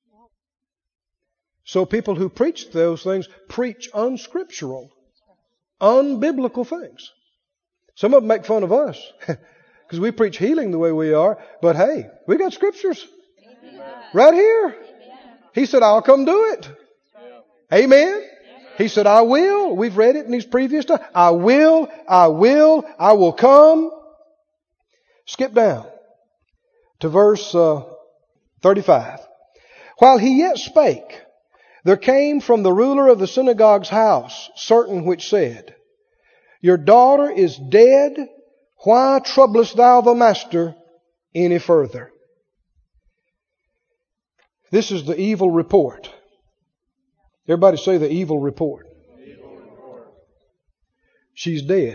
So people who preach those things preach unscriptural, unbiblical things. Some of them make fun of us because we preach healing the way we are. But hey, we got scriptures right here. He said, I'll come do it. Amen. He said, I will. We've read it in these previous times. I will come. Skip down to verse 35. While he yet spake, there came from the ruler of the synagogue's house certain which said, Your daughter is dead. Why troublest thou the master any further? This is the evil report. Everybody say the evil report. She's dead.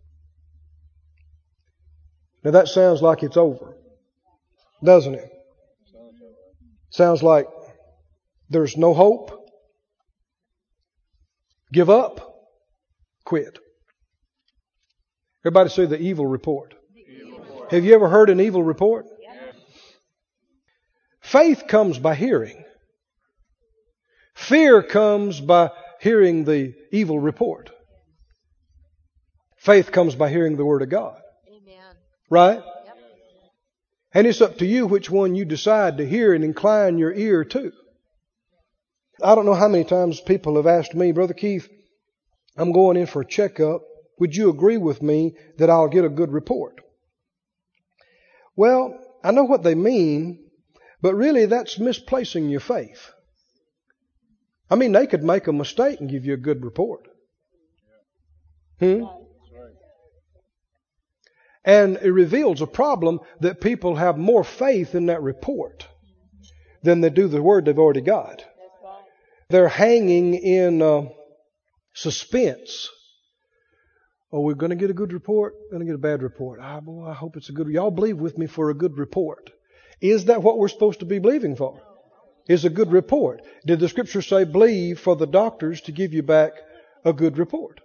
Now that sounds like it's over, doesn't it? Sounds like there's no hope. Give up. Quit. Everybody say the evil report. Have you ever heard an evil report? Faith comes by hearing. Fear comes by hearing the evil report. Faith comes by hearing the Word of God. Amen. Right? Yep. And it's up to you which one you decide to hear and incline your ear to. I don't know how many times people have asked me, Brother Keith, I'm going in for a checkup. Would you agree with me that I'll get a good report? Well, I know what they mean, but really that's misplacing your faith. I mean, they could make a mistake and give you a good report. And it reveals a problem that people have more faith in that report than they do the Word they've already got. They're hanging in suspense. Oh, we're going to get a good report, going to get a bad report. Boy, I hope it's a good. Y'all believe with me for a good report. Is that what we're supposed to be believing for? Is a good report. Did the Scripture say believe for the doctors to give you back a good report?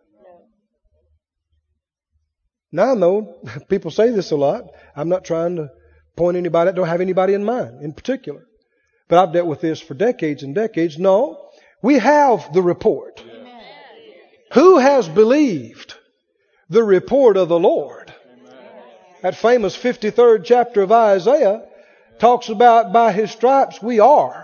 Now I know people say this a lot. I'm not trying to point anybody. I don't have anybody in mind in particular. But I've dealt with this for decades and decades. No, we have the report. Amen. Who has believed the report of the Lord? Amen. That famous 53rd chapter of Isaiah talks about by His stripes we are.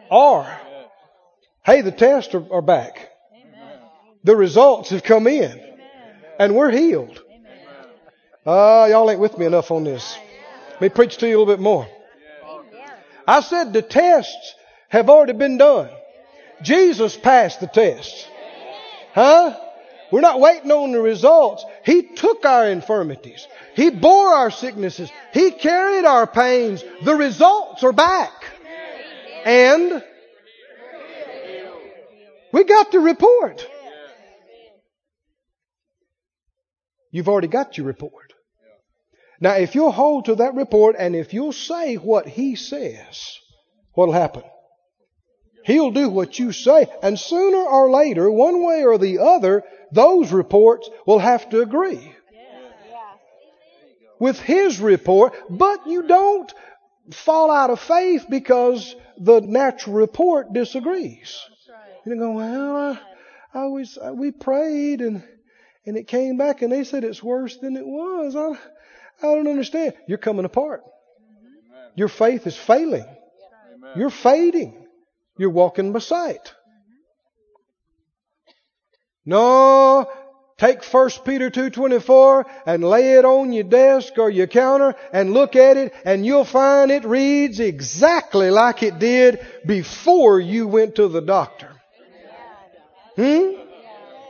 Hey, the tests are back. Amen. The results have come in. Amen. And we're healed. Y'all ain't with me enough on this. Let me preach to you a little bit more. I said the tests have already been done. Jesus passed the tests. We're not waiting on the results. He took our infirmities. He bore our sicknesses. He carried our pains. The results are back. And we got the report. You've already got your report. Now, if you'll hold to that report and if you'll say what He says, what'll happen? He'll do what you say. And sooner or later, one way or the other, those reports will have to agree with His report. But you don't fall out of faith because the natural report disagrees. You don't go, well, we prayed and it came back and they said it's worse than it was. I don't understand. You're coming apart. Your faith is failing. You're fading. You're walking by sight. No, take 1 Peter 2:24 and lay it on your desk or your counter and look at it and you'll find it reads exactly like it did before you went to the doctor.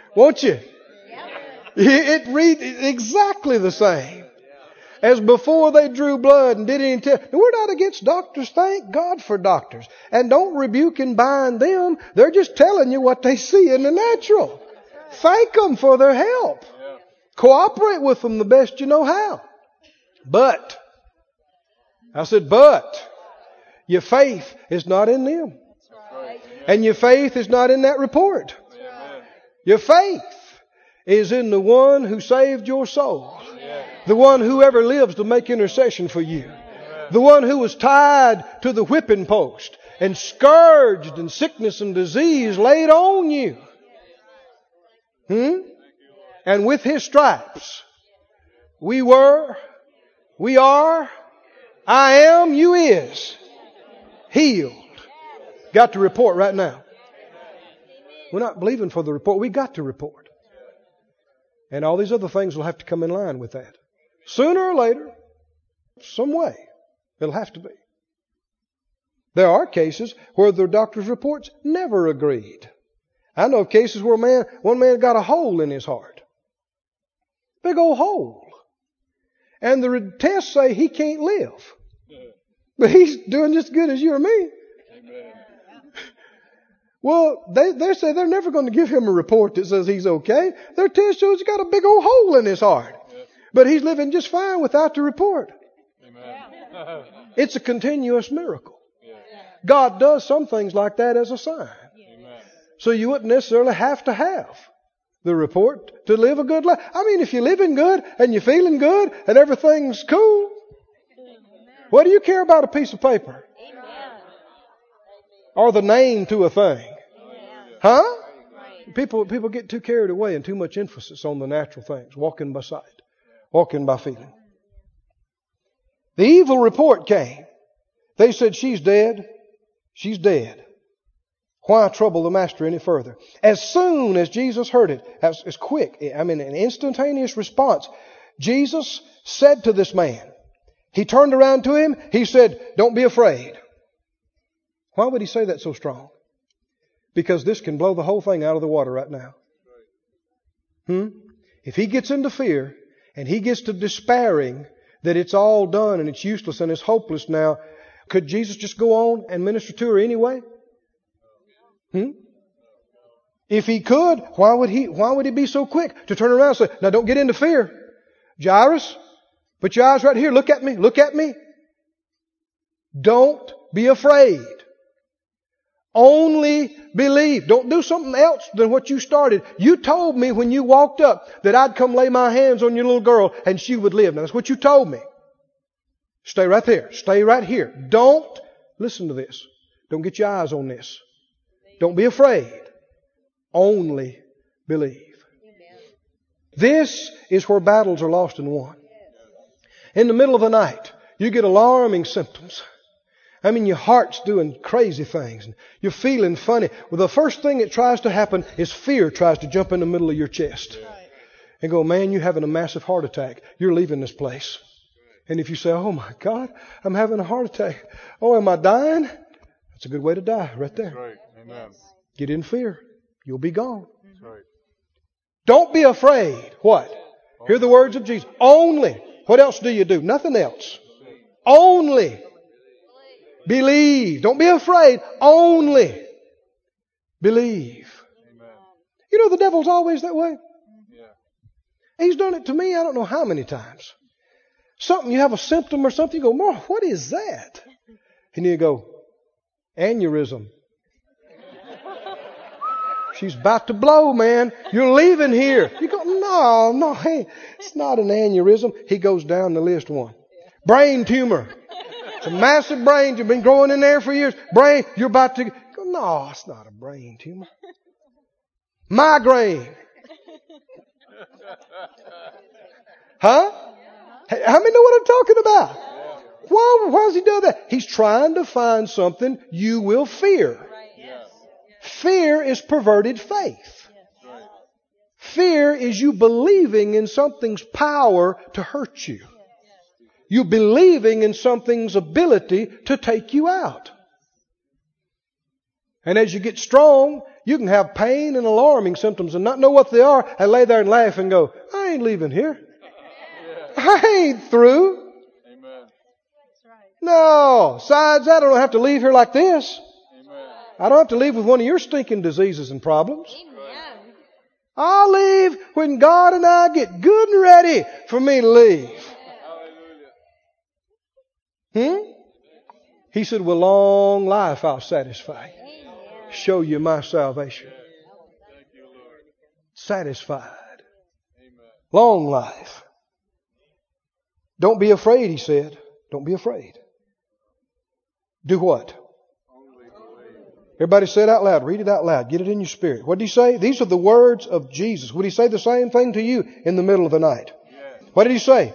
Won't you? It reads exactly the same as before they drew blood and did any test. We're not against doctors. Thank God for doctors. And don't rebuke and bind them. They're just telling you what they see in the natural. Thank them for their help. Cooperate with them the best you know how. But, I said, but, your faith is not in them. And your faith is not in that report. Your faith is in the one who saved your soul. The one who ever lives to make intercession for you. The one who was tied to the whipping post and scourged and sickness and disease laid on you. And with His stripes, we are, I am, you is, healed. Got to report right now. We're not believing for the report. We got to report. And all these other things will have to come in line with that. Sooner or later, some way, it'll have to be. There are cases where the doctor's reports never agreed. I know cases where one man got a hole in his heart. Big old hole. And the tests say he can't live. But he's doing just as good as you or me. Well, they say they're never going to give him a report that says he's okay. Their test shows he's got a big old hole in his heart. But he's living just fine without the report. Amen. It's a continuous miracle. God does some things like that as a sign. Amen. So you wouldn't necessarily have to have the report to live a good life. I mean, if you're living good and you're feeling good and everything's cool, what do you care about a piece of paper? Or the name to a thing? Huh? People get too carried away and too much emphasis on the natural things. Walking by sight. Walking by feeling. The evil report came. They said, she's dead. She's dead. Why trouble the master any further? As soon as Jesus heard it, as quick, an instantaneous response, Jesus said to this man, He turned around to him, He said, don't be afraid. Why would He say that so strong? Because this can blow the whole thing out of the water right now. If he gets into fear and he gets to despairing that it's all done and it's useless and it's hopeless now, could Jesus just go on and minister to her anyway? If He could, why would he be so quick to turn around and say, now don't get into fear. Jairus, put your eyes right here. Look at me. Look at me. Don't be afraid. Only believe. Don't do something else than what you started. You told me when you walked up that I'd come lay my hands on your little girl and she would live. Now that's what you told me. Stay right there. Stay right here. Don't listen to this. Don't get your eyes on this. Don't be afraid. Only believe. This is where battles are lost and won. In the middle of the night, you get alarming symptoms. I mean, your heart's doing crazy things. And you're feeling funny. Well, the first thing that tries to happen is fear tries to jump in the middle of your chest. And go, man, you're having a massive heart attack. You're leaving this place. And if you say, oh my God, I'm having a heart attack. Oh, am I dying? That's a good way to die right there. Right. Amen. Get in fear. You'll be gone. Right. Don't be afraid. What? Hear the words of Jesus. Only. What else do you do? Nothing else. Only. Believe. Don't be afraid. Only believe. Amen. You know the devil's always that way. Yeah. He's done it to me I don't know how many times. Something, you have a symptom or something, you go, Mark, what is that? And you go, aneurysm. She's about to blow, man. You're leaving here. You go, no, hey, it's not an aneurysm. He goes down the list one. Brain tumor. It's a massive brain. You've been growing in there for years. Brain, you're about to go, no, it's not a brain tumor. Migraine. Huh? How many know what I'm talking about? Why does he do that? He's trying to find something you will fear. Fear is perverted faith. Fear is you believing in something's power to hurt you. You believing in something's ability to take you out. And as you get strong, You can have pain and alarming symptoms and not know what they are and lay there and laugh and go, I ain't leaving here. I ain't through. Amen. No. Besides that, I don't have to leave here like this. Amen. I don't have to leave with one of your stinking diseases and problems. Amen. I'll leave when God and I get good and ready for me to leave. He said, with long life I'll satisfy you. Show you my salvation. Satisfied. Long life. Don't be afraid, he said. Don't be afraid. Do what? Everybody say it out loud. Read it out loud. Get it in your spirit. What did he say? These are the words of Jesus. Would he say the same thing to you in the middle of the night? What did he say?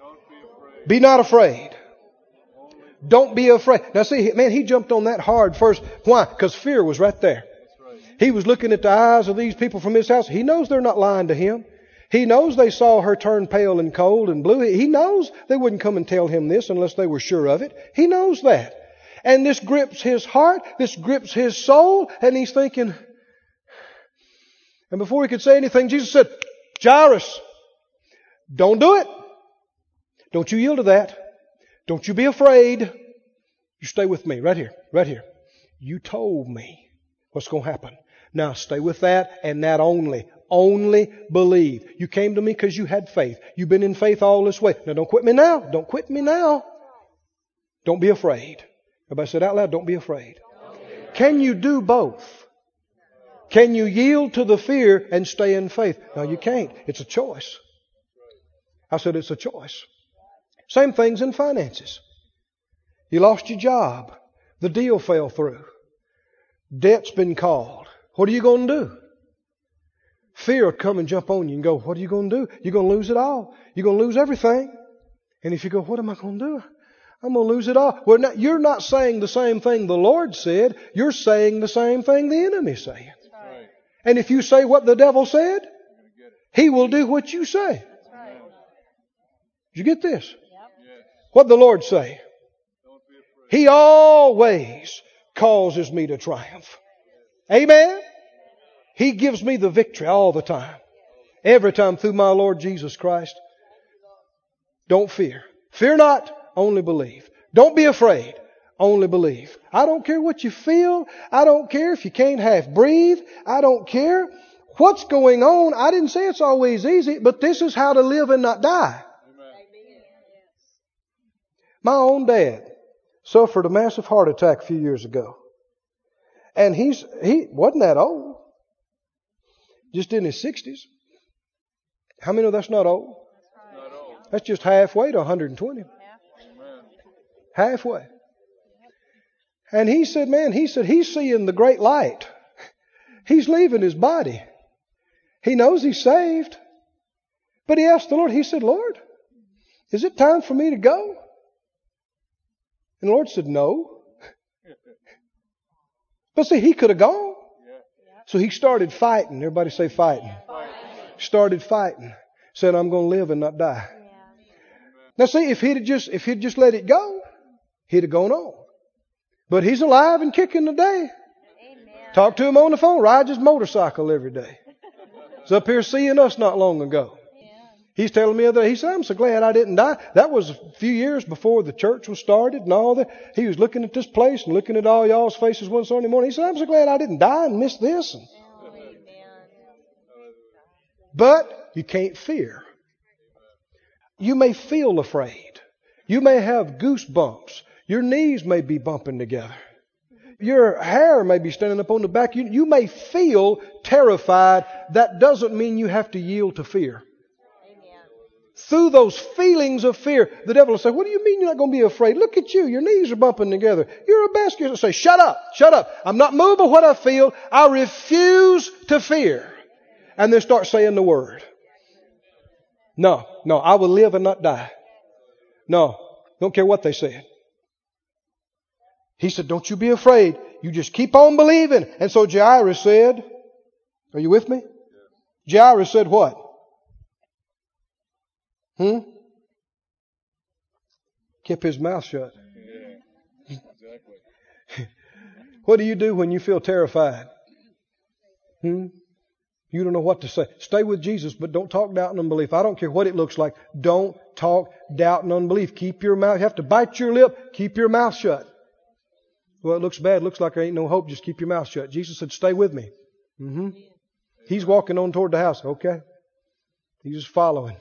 Be not afraid. Don't be afraid. Now see, man, he jumped on that hard first. Why? Because fear was right there. He was looking at the eyes of these people from his house. He knows they're not lying to him. He knows they saw her turn pale and cold and blue. He knows they wouldn't come and tell him this unless they were sure of it. He knows that. And this grips his heart. This grips his soul. And he's thinking. And before he could say anything, Jesus said, Jairus, don't do it. Don't you yield to that. Don't you be afraid. You stay with me right here, right here. You told me what's going to happen. Now stay with that and that only. Only believe. You came to me because you had faith. You've been in faith all this way. Now don't quit me now. Don't quit me now. Don't be afraid. Everybody said out loud, don't be afraid. Can you do both? Can you yield to the fear and stay in faith? No, you can't. It's a choice. I said it's a choice. Same things in finances. You lost your job. The deal fell through. Debt's been called. What are you going to do? Fear will come and jump on you and go, what are you going to do? You're going to lose it all. You're going to lose everything. And if you go, what am I going to do? I'm going to lose it all. Well, now, you're not saying the same thing the Lord said. You're saying the same thing the enemy's saying. Right. And if you say what the devil said, he will do what you say. Right. Did you get this? What did the Lord say? He always causes me to triumph. Amen? He gives me the victory all the time. Every time through my Lord Jesus Christ. Don't fear. Fear not, only believe. Don't be afraid, only believe. I don't care what you feel. I don't care if you can't half breathe. I don't care what's going on. I didn't say it's always easy, but this is how to live and not die. My own dad suffered a massive heart attack a few years ago. And he wasn't that old. Just in his 60s. How many know that's not old? That's just halfway to 120. Halfway. And he said, he's seeing the great light. He's leaving his body. He knows he's saved. But he asked the Lord, he said, Lord, is it time for me to go? And the Lord said, no. But see, he could have gone. So he started fighting. Everybody say fighting. Started fighting. Said, I'm going to live and not die. Now see, if he'd just let it go, he'd have gone on. But he's alive and kicking today. Talk to him on the phone. Rides his motorcycle every day. He's up here seeing us not long ago. He's telling me the other day, he said, I'm so glad I didn't die. That was a few years before the church was started and all that. He was looking at this place and looking at all y'all's faces one Sunday morning. He said, I'm so glad I didn't die and miss this. But you can't fear. You may feel afraid. You may have goosebumps. Your knees may be bumping together. Your hair may be standing up on the back. You may feel terrified. That doesn't mean you have to yield to fear. Through those feelings of fear, the devil will say, what do you mean you're not going to be afraid? Look at you. Your knees are bumping together. You're a basket. He'll say, shut up. Shut up. I'm not moved by what I feel. I refuse to fear. And then start saying the word. No, I will live and not die. No, don't care what they said. He said, don't you be afraid. You just keep on believing. And so Jairus said, are you with me? Jairus said what? Kept his mouth shut. Yeah, exactly. What do you do when you feel terrified? You don't know what to say. Stay with Jesus, but don't talk doubt and unbelief. I don't care what it looks like. Don't talk doubt and unbelief. Keep your mouth. You have to bite your lip. Keep your mouth shut. Well, it looks bad. It looks like there ain't no hope. Just keep your mouth shut. Jesus said, stay with me. He's walking on toward the house. Okay. He's just following.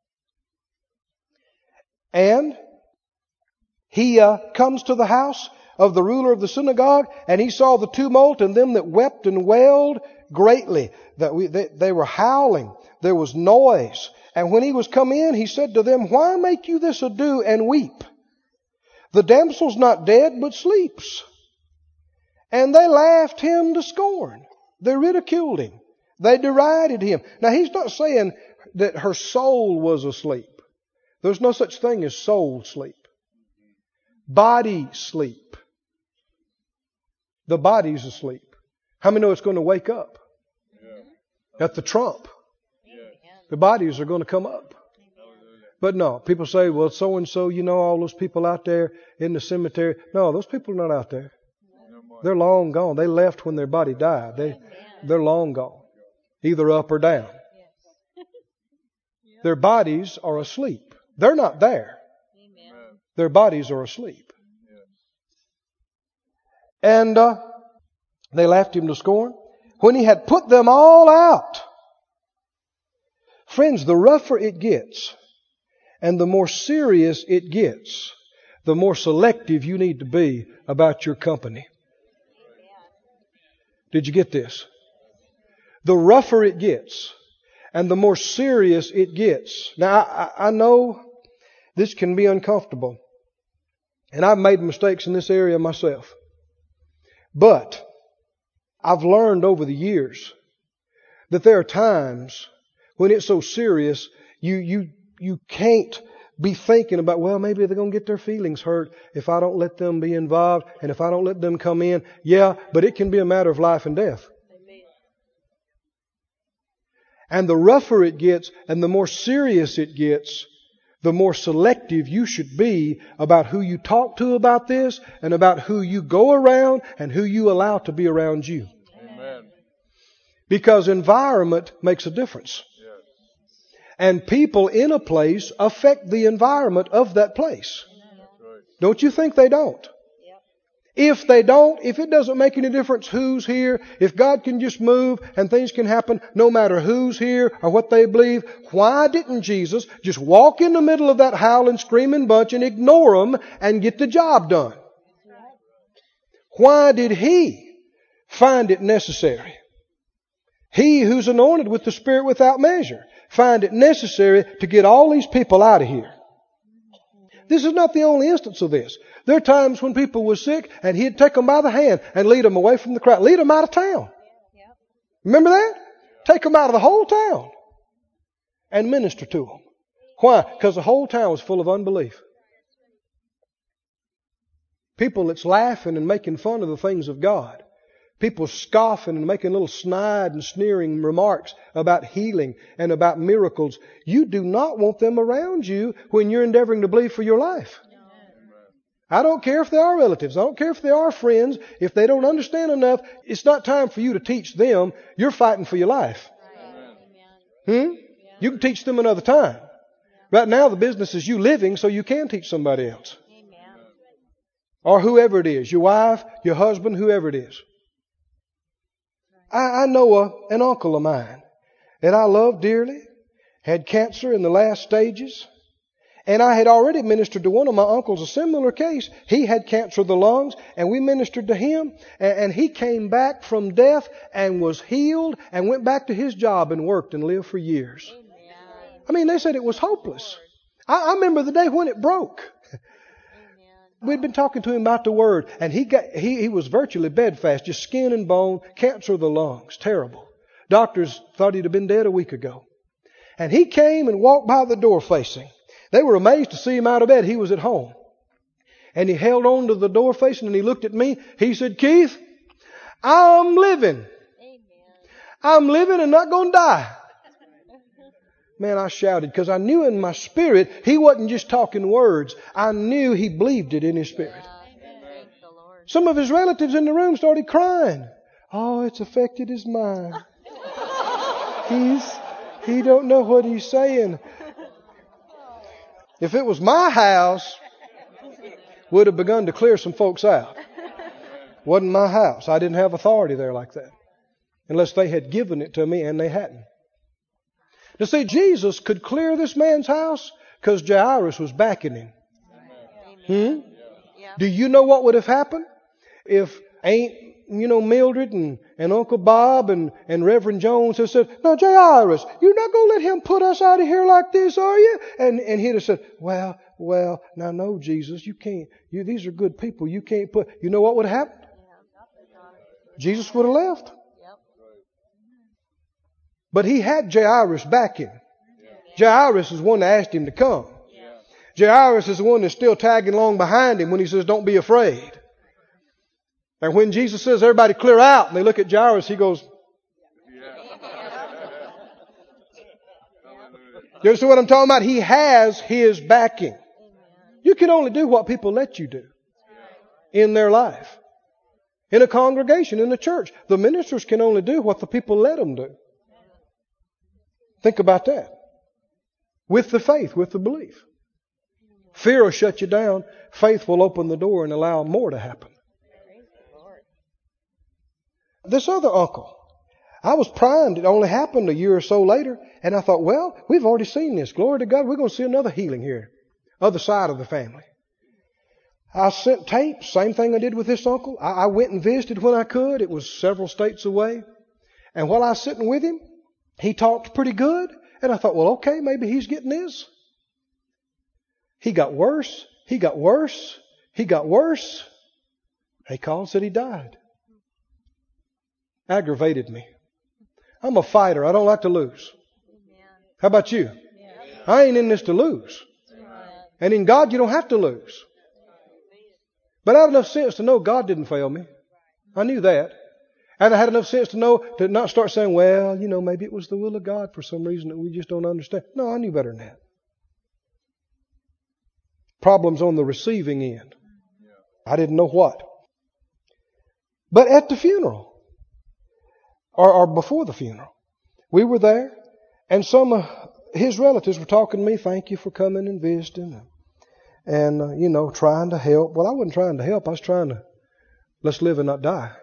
And he comes to the house of the ruler of the synagogue, and he saw the tumult and them that wept and wailed greatly. They were howling. There was noise. And when he was come in, he said to them, why make you this ado and weep? The damsel's not dead, but sleeps. And they laughed him to scorn. They ridiculed him. They derided him. Now, he's not saying that her soul was asleep. There's no such thing as soul sleep. Body sleep. The body's asleep. How many know it's going to wake up? At the trump. The bodies are going to come up. But no, people say, well, so-and-so, you know, all those people out there in the cemetery. No, those people are not out there. They're long gone. They left when their body died. They're long gone. Either up or down. Their bodies are asleep. They're not there. Their bodies are asleep. And they laughed him to scorn. When he had put them all out. Friends, the rougher it gets, and the more serious it gets, the more selective you need to be about your company. Did you get this? The rougher it gets, and the more serious it gets. Now, I know this can be uncomfortable. And I've made mistakes in this area myself. But I've learned over the years that there are times when it's so serious, you can't be thinking about, well, maybe they're going to get their feelings hurt if I don't let them be involved and if I don't let them come in. Yeah, but it can be a matter of life and death. And the rougher it gets and the more serious it gets, the more selective you should be about who you talk to about this and about who you go around and who you allow to be around you. Amen. Because environment makes a difference. And people in a place affect the environment of that place. Don't you think they don't? If they don't, if it doesn't make any difference who's here, if God can just move and things can happen no matter who's here or what they believe, why didn't Jesus just walk in the middle of that howling, screaming bunch and ignore them and get the job done? Why did He find it necessary? He who's anointed with the Spirit without measure find it necessary to get all these people out of here. This is not the only instance of this. There are times when people were sick and He'd take them by the hand and lead them away from the crowd. Lead them out of town. Remember that? Take them out of the whole town and minister to them. Why? Because the whole town was full of unbelief. People that's laughing and making fun of the things of God. People scoffing and making little snide and sneering remarks about healing and about miracles. You do not want them around you when you're endeavoring to believe for your life. I don't care if they are relatives. I don't care if they are friends. If they don't understand enough, it's not time for you to teach them. You're fighting for your life. You can teach them another time. Right now the business is you living so you can teach somebody else. Or whoever it is. Your wife, your husband, whoever it is. I know an uncle of mine that I love dearly. Had cancer in the last stages. And I had already ministered to one of my uncles a similar case. He had cancer of the lungs, and we ministered to him, and he came back from death and was healed and went back to his job and worked and lived for years. I mean, they said it was hopeless. I remember the day when it broke. We'd been talking to him about the Word, and he was virtually bedfast, just skin and bone, cancer of the lungs, terrible. Doctors thought he'd have been dead a week ago. And he came and walked by the door facing. They were amazed to see him out of bed. He was at home. And he held on to the door facing and he looked at me. He said, Keith, I'm living. I'm living and not going to die. Man, I shouted because I knew in my spirit he wasn't just talking words. I knew he believed it in his spirit. Some of his relatives in the room started crying. Oh, it's affected his mind. He don't know what he's saying. If it was my house, would have begun to clear some folks out. Wasn't my house. I didn't have authority there like that. Unless they had given it to me, and they hadn't. You see, Jesus could clear this man's house because Jairus was backing him. Do you know what would have happened if Aunt Mildred and Uncle Bob and Reverend Jones had said, "No, Jairus, you're not going to let him put us out of here like this, are you?" And he'd have said, well, now no, Jesus, you can't. These are good people. You can't put. You know what would have happened? Jesus would have left. But he had Jairus back him. Jairus is the one that asked him to come. Jairus is the one that's still tagging along behind him when he says, "Don't be afraid." And when Jesus says, "Everybody clear out," and they look at Jairus, he goes, You understand what I'm talking about? He has his backing. You can only do what people let you do in their life. In a congregation, in a church, the ministers can only do what the people let them do. Think about that. With the faith, with the belief. Fear will shut you down. Faith will open the door and allow more to happen. This other uncle, I was primed. It only happened a year or so later. And I thought, well, we've already seen this. Glory to God. We're going to see another healing here. Other side of the family. I sent tapes. Same thing I did with this uncle. I went and visited when I could. It was several states away. And while I was sitting with him, he talked pretty good. And I thought, well, okay, maybe he's getting this. He got worse. He got worse. He got worse. They called and said he died. Aggravated me. I'm a fighter. I don't like to lose. How about you? I ain't in this to lose. And in God, you don't have to lose. But I had enough sense to know God didn't fail me. I knew that. And I had enough sense to know to not start saying, well, maybe it was the will of God for some reason that we just don't understand. No, I knew better than that. Problems on the receiving end. I didn't know what. But at the funeral, or before the funeral, we were there, and some of his relatives were talking to me, "Thank you for coming and visiting," and trying to help. Well, I wasn't trying to help. I was trying to, let's live and not die.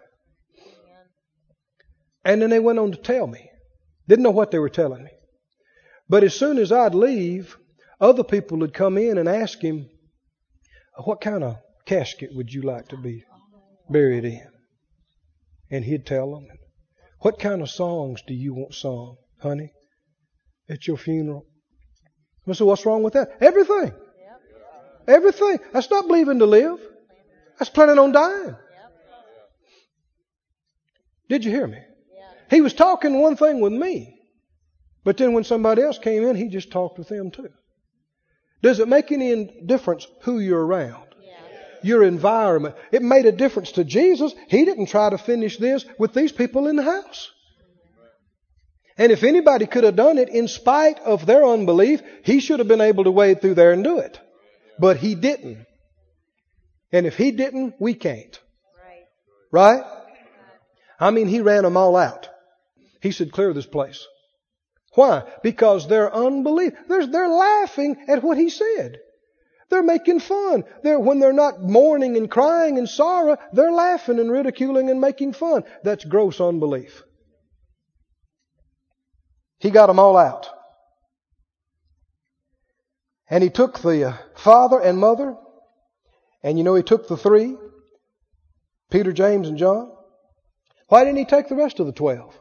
And then they went on to tell me. Didn't know what they were telling me. But as soon as I'd leave, other people would come in and ask him, "What kind of casket would you like to be buried in?" And he'd tell them, "What kind of songs do you want sung, honey, at your funeral?" I said, "What's wrong with that?" Everything. Everything. That's not believing to live. That's planning on dying. Did you hear me? He was talking one thing with me. But then when somebody else came in, he just talked with them too. Does it make any difference who you're around? Your environment. It made a difference to Jesus. He didn't try to finish this with these people in the house. And if anybody could have done it in spite of their unbelief, he should have been able to wade through there and do it. But he didn't. And if he didn't, we can't. Right? I mean, he ran them all out. He said, "Clear this place." Why? Because their unbelief. They're laughing at what he said. They're making fun. When they're not mourning and crying in sorrow, they're laughing and ridiculing and making fun. That's gross unbelief. He got them all out. And he took the father and mother. And he took the three. Peter, James, and John. Why didn't he take the rest of the 12?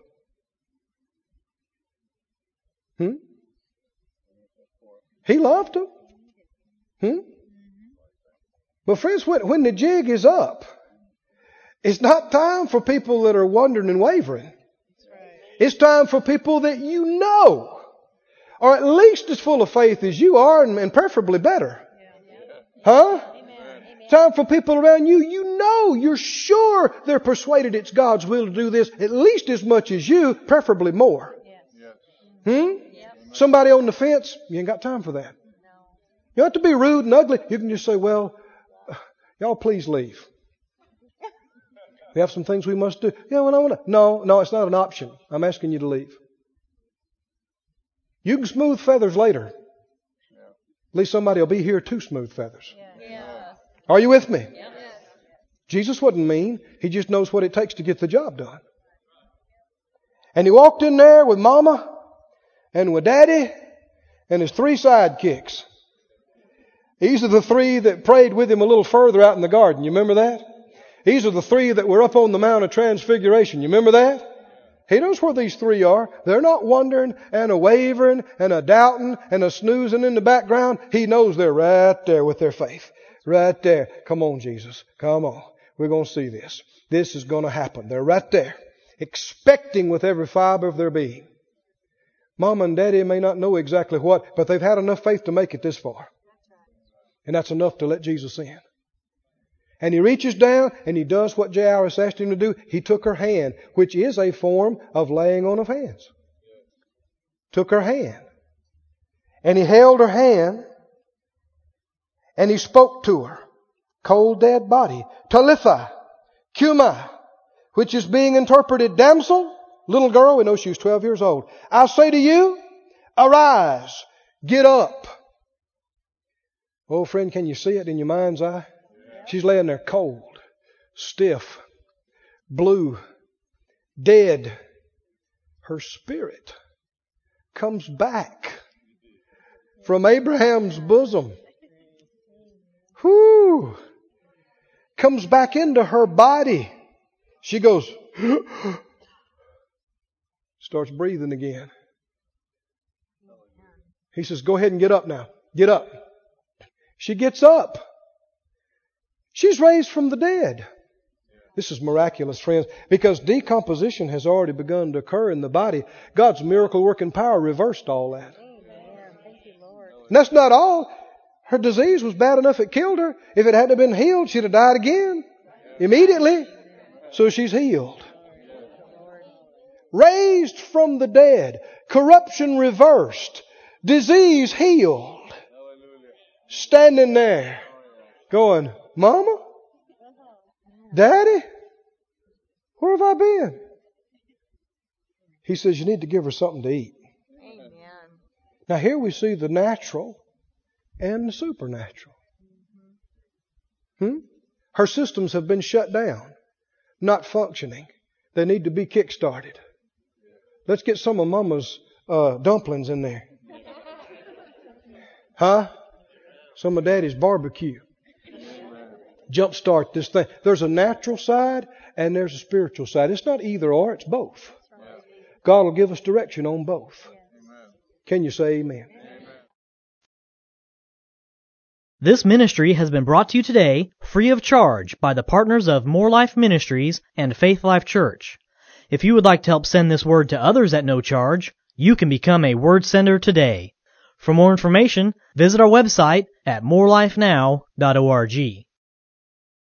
He loved them. But friends, when the jig is up, it's not time for people that are wondering and wavering. It's time for people that are at least as full of faith as you are, and preferably better. Huh? Time for people around you, you're sure they're persuaded it's God's will to do this at least as much as you, preferably more. Somebody on the fence, you ain't got time for that. You don't have to be rude and ugly. You can just say, "Well, y'all please leave. We have some things we must do." No, it's not an option. I'm asking you to leave. You can smooth feathers later. At least somebody will be here to smooth feathers. Yes. Are you with me? Yes. Jesus wasn't mean. He just knows what it takes to get the job done. And he walked in there with Mama and with Daddy and his 3 sidekicks. These are the 3 that prayed with him a little further out in the garden. You remember that? These are the 3 that were up on the Mount of Transfiguration. You remember that? He knows where these 3 are. They're not wondering and a wavering and a doubting and a snoozing in the background. He knows they're right there with their faith. Right there. Come on, Jesus. Come on. We're going to see this. This is going to happen. They're right there, expecting with every fiber of their being. Mama and Daddy may not know exactly what, but they've had enough faith to make it this far. And that's enough to let Jesus in. And he reaches down and he does what Jairus asked him to do. He took her hand, which is a form of laying on of hands. Took her hand. And he held her hand and he spoke to her. Cold dead body. Talitha, Cuma, which is being interpreted, damsel, little girl. We know she was 12 years old. I say to you, arise, get up. Oh, friend, can you see it in your mind's eye? She's laying there cold, stiff, blue, dead. Her spirit comes back from Abraham's bosom. Whoo! Comes back into her body. She goes, starts breathing again. He says, go ahead and get up now. Get up. She gets up. She's raised from the dead. This is miraculous, friends, because decomposition has already begun to occur in the body. God's miracle working power reversed all that. Thank you, Lord. And that's not all. Her disease was bad enough it killed her. If it hadn't been healed, she'd have died again immediately. So she's healed. Raised from the dead. Corruption reversed. Disease healed. Standing there going, Mama? Daddy? Where have I been? He says, you need to give her something to eat. Amen. Now here we see the natural and the supernatural. Her systems have been shut down, not functioning. They need to be kick-started. Let's get some of Mama's dumplings in there. Huh? Some of Daddy's barbecue. Jumpstart this thing. There's a natural side and there's a spiritual side. It's not either or, it's both. God will give us direction on both. Can you say amen? This ministry has been brought to you today free of charge by the partners of More Life Ministries and Faith Life Church. If you would like to help send this word to others at no charge, you can become a word sender today. For more information, visit our website at morelifenow.org.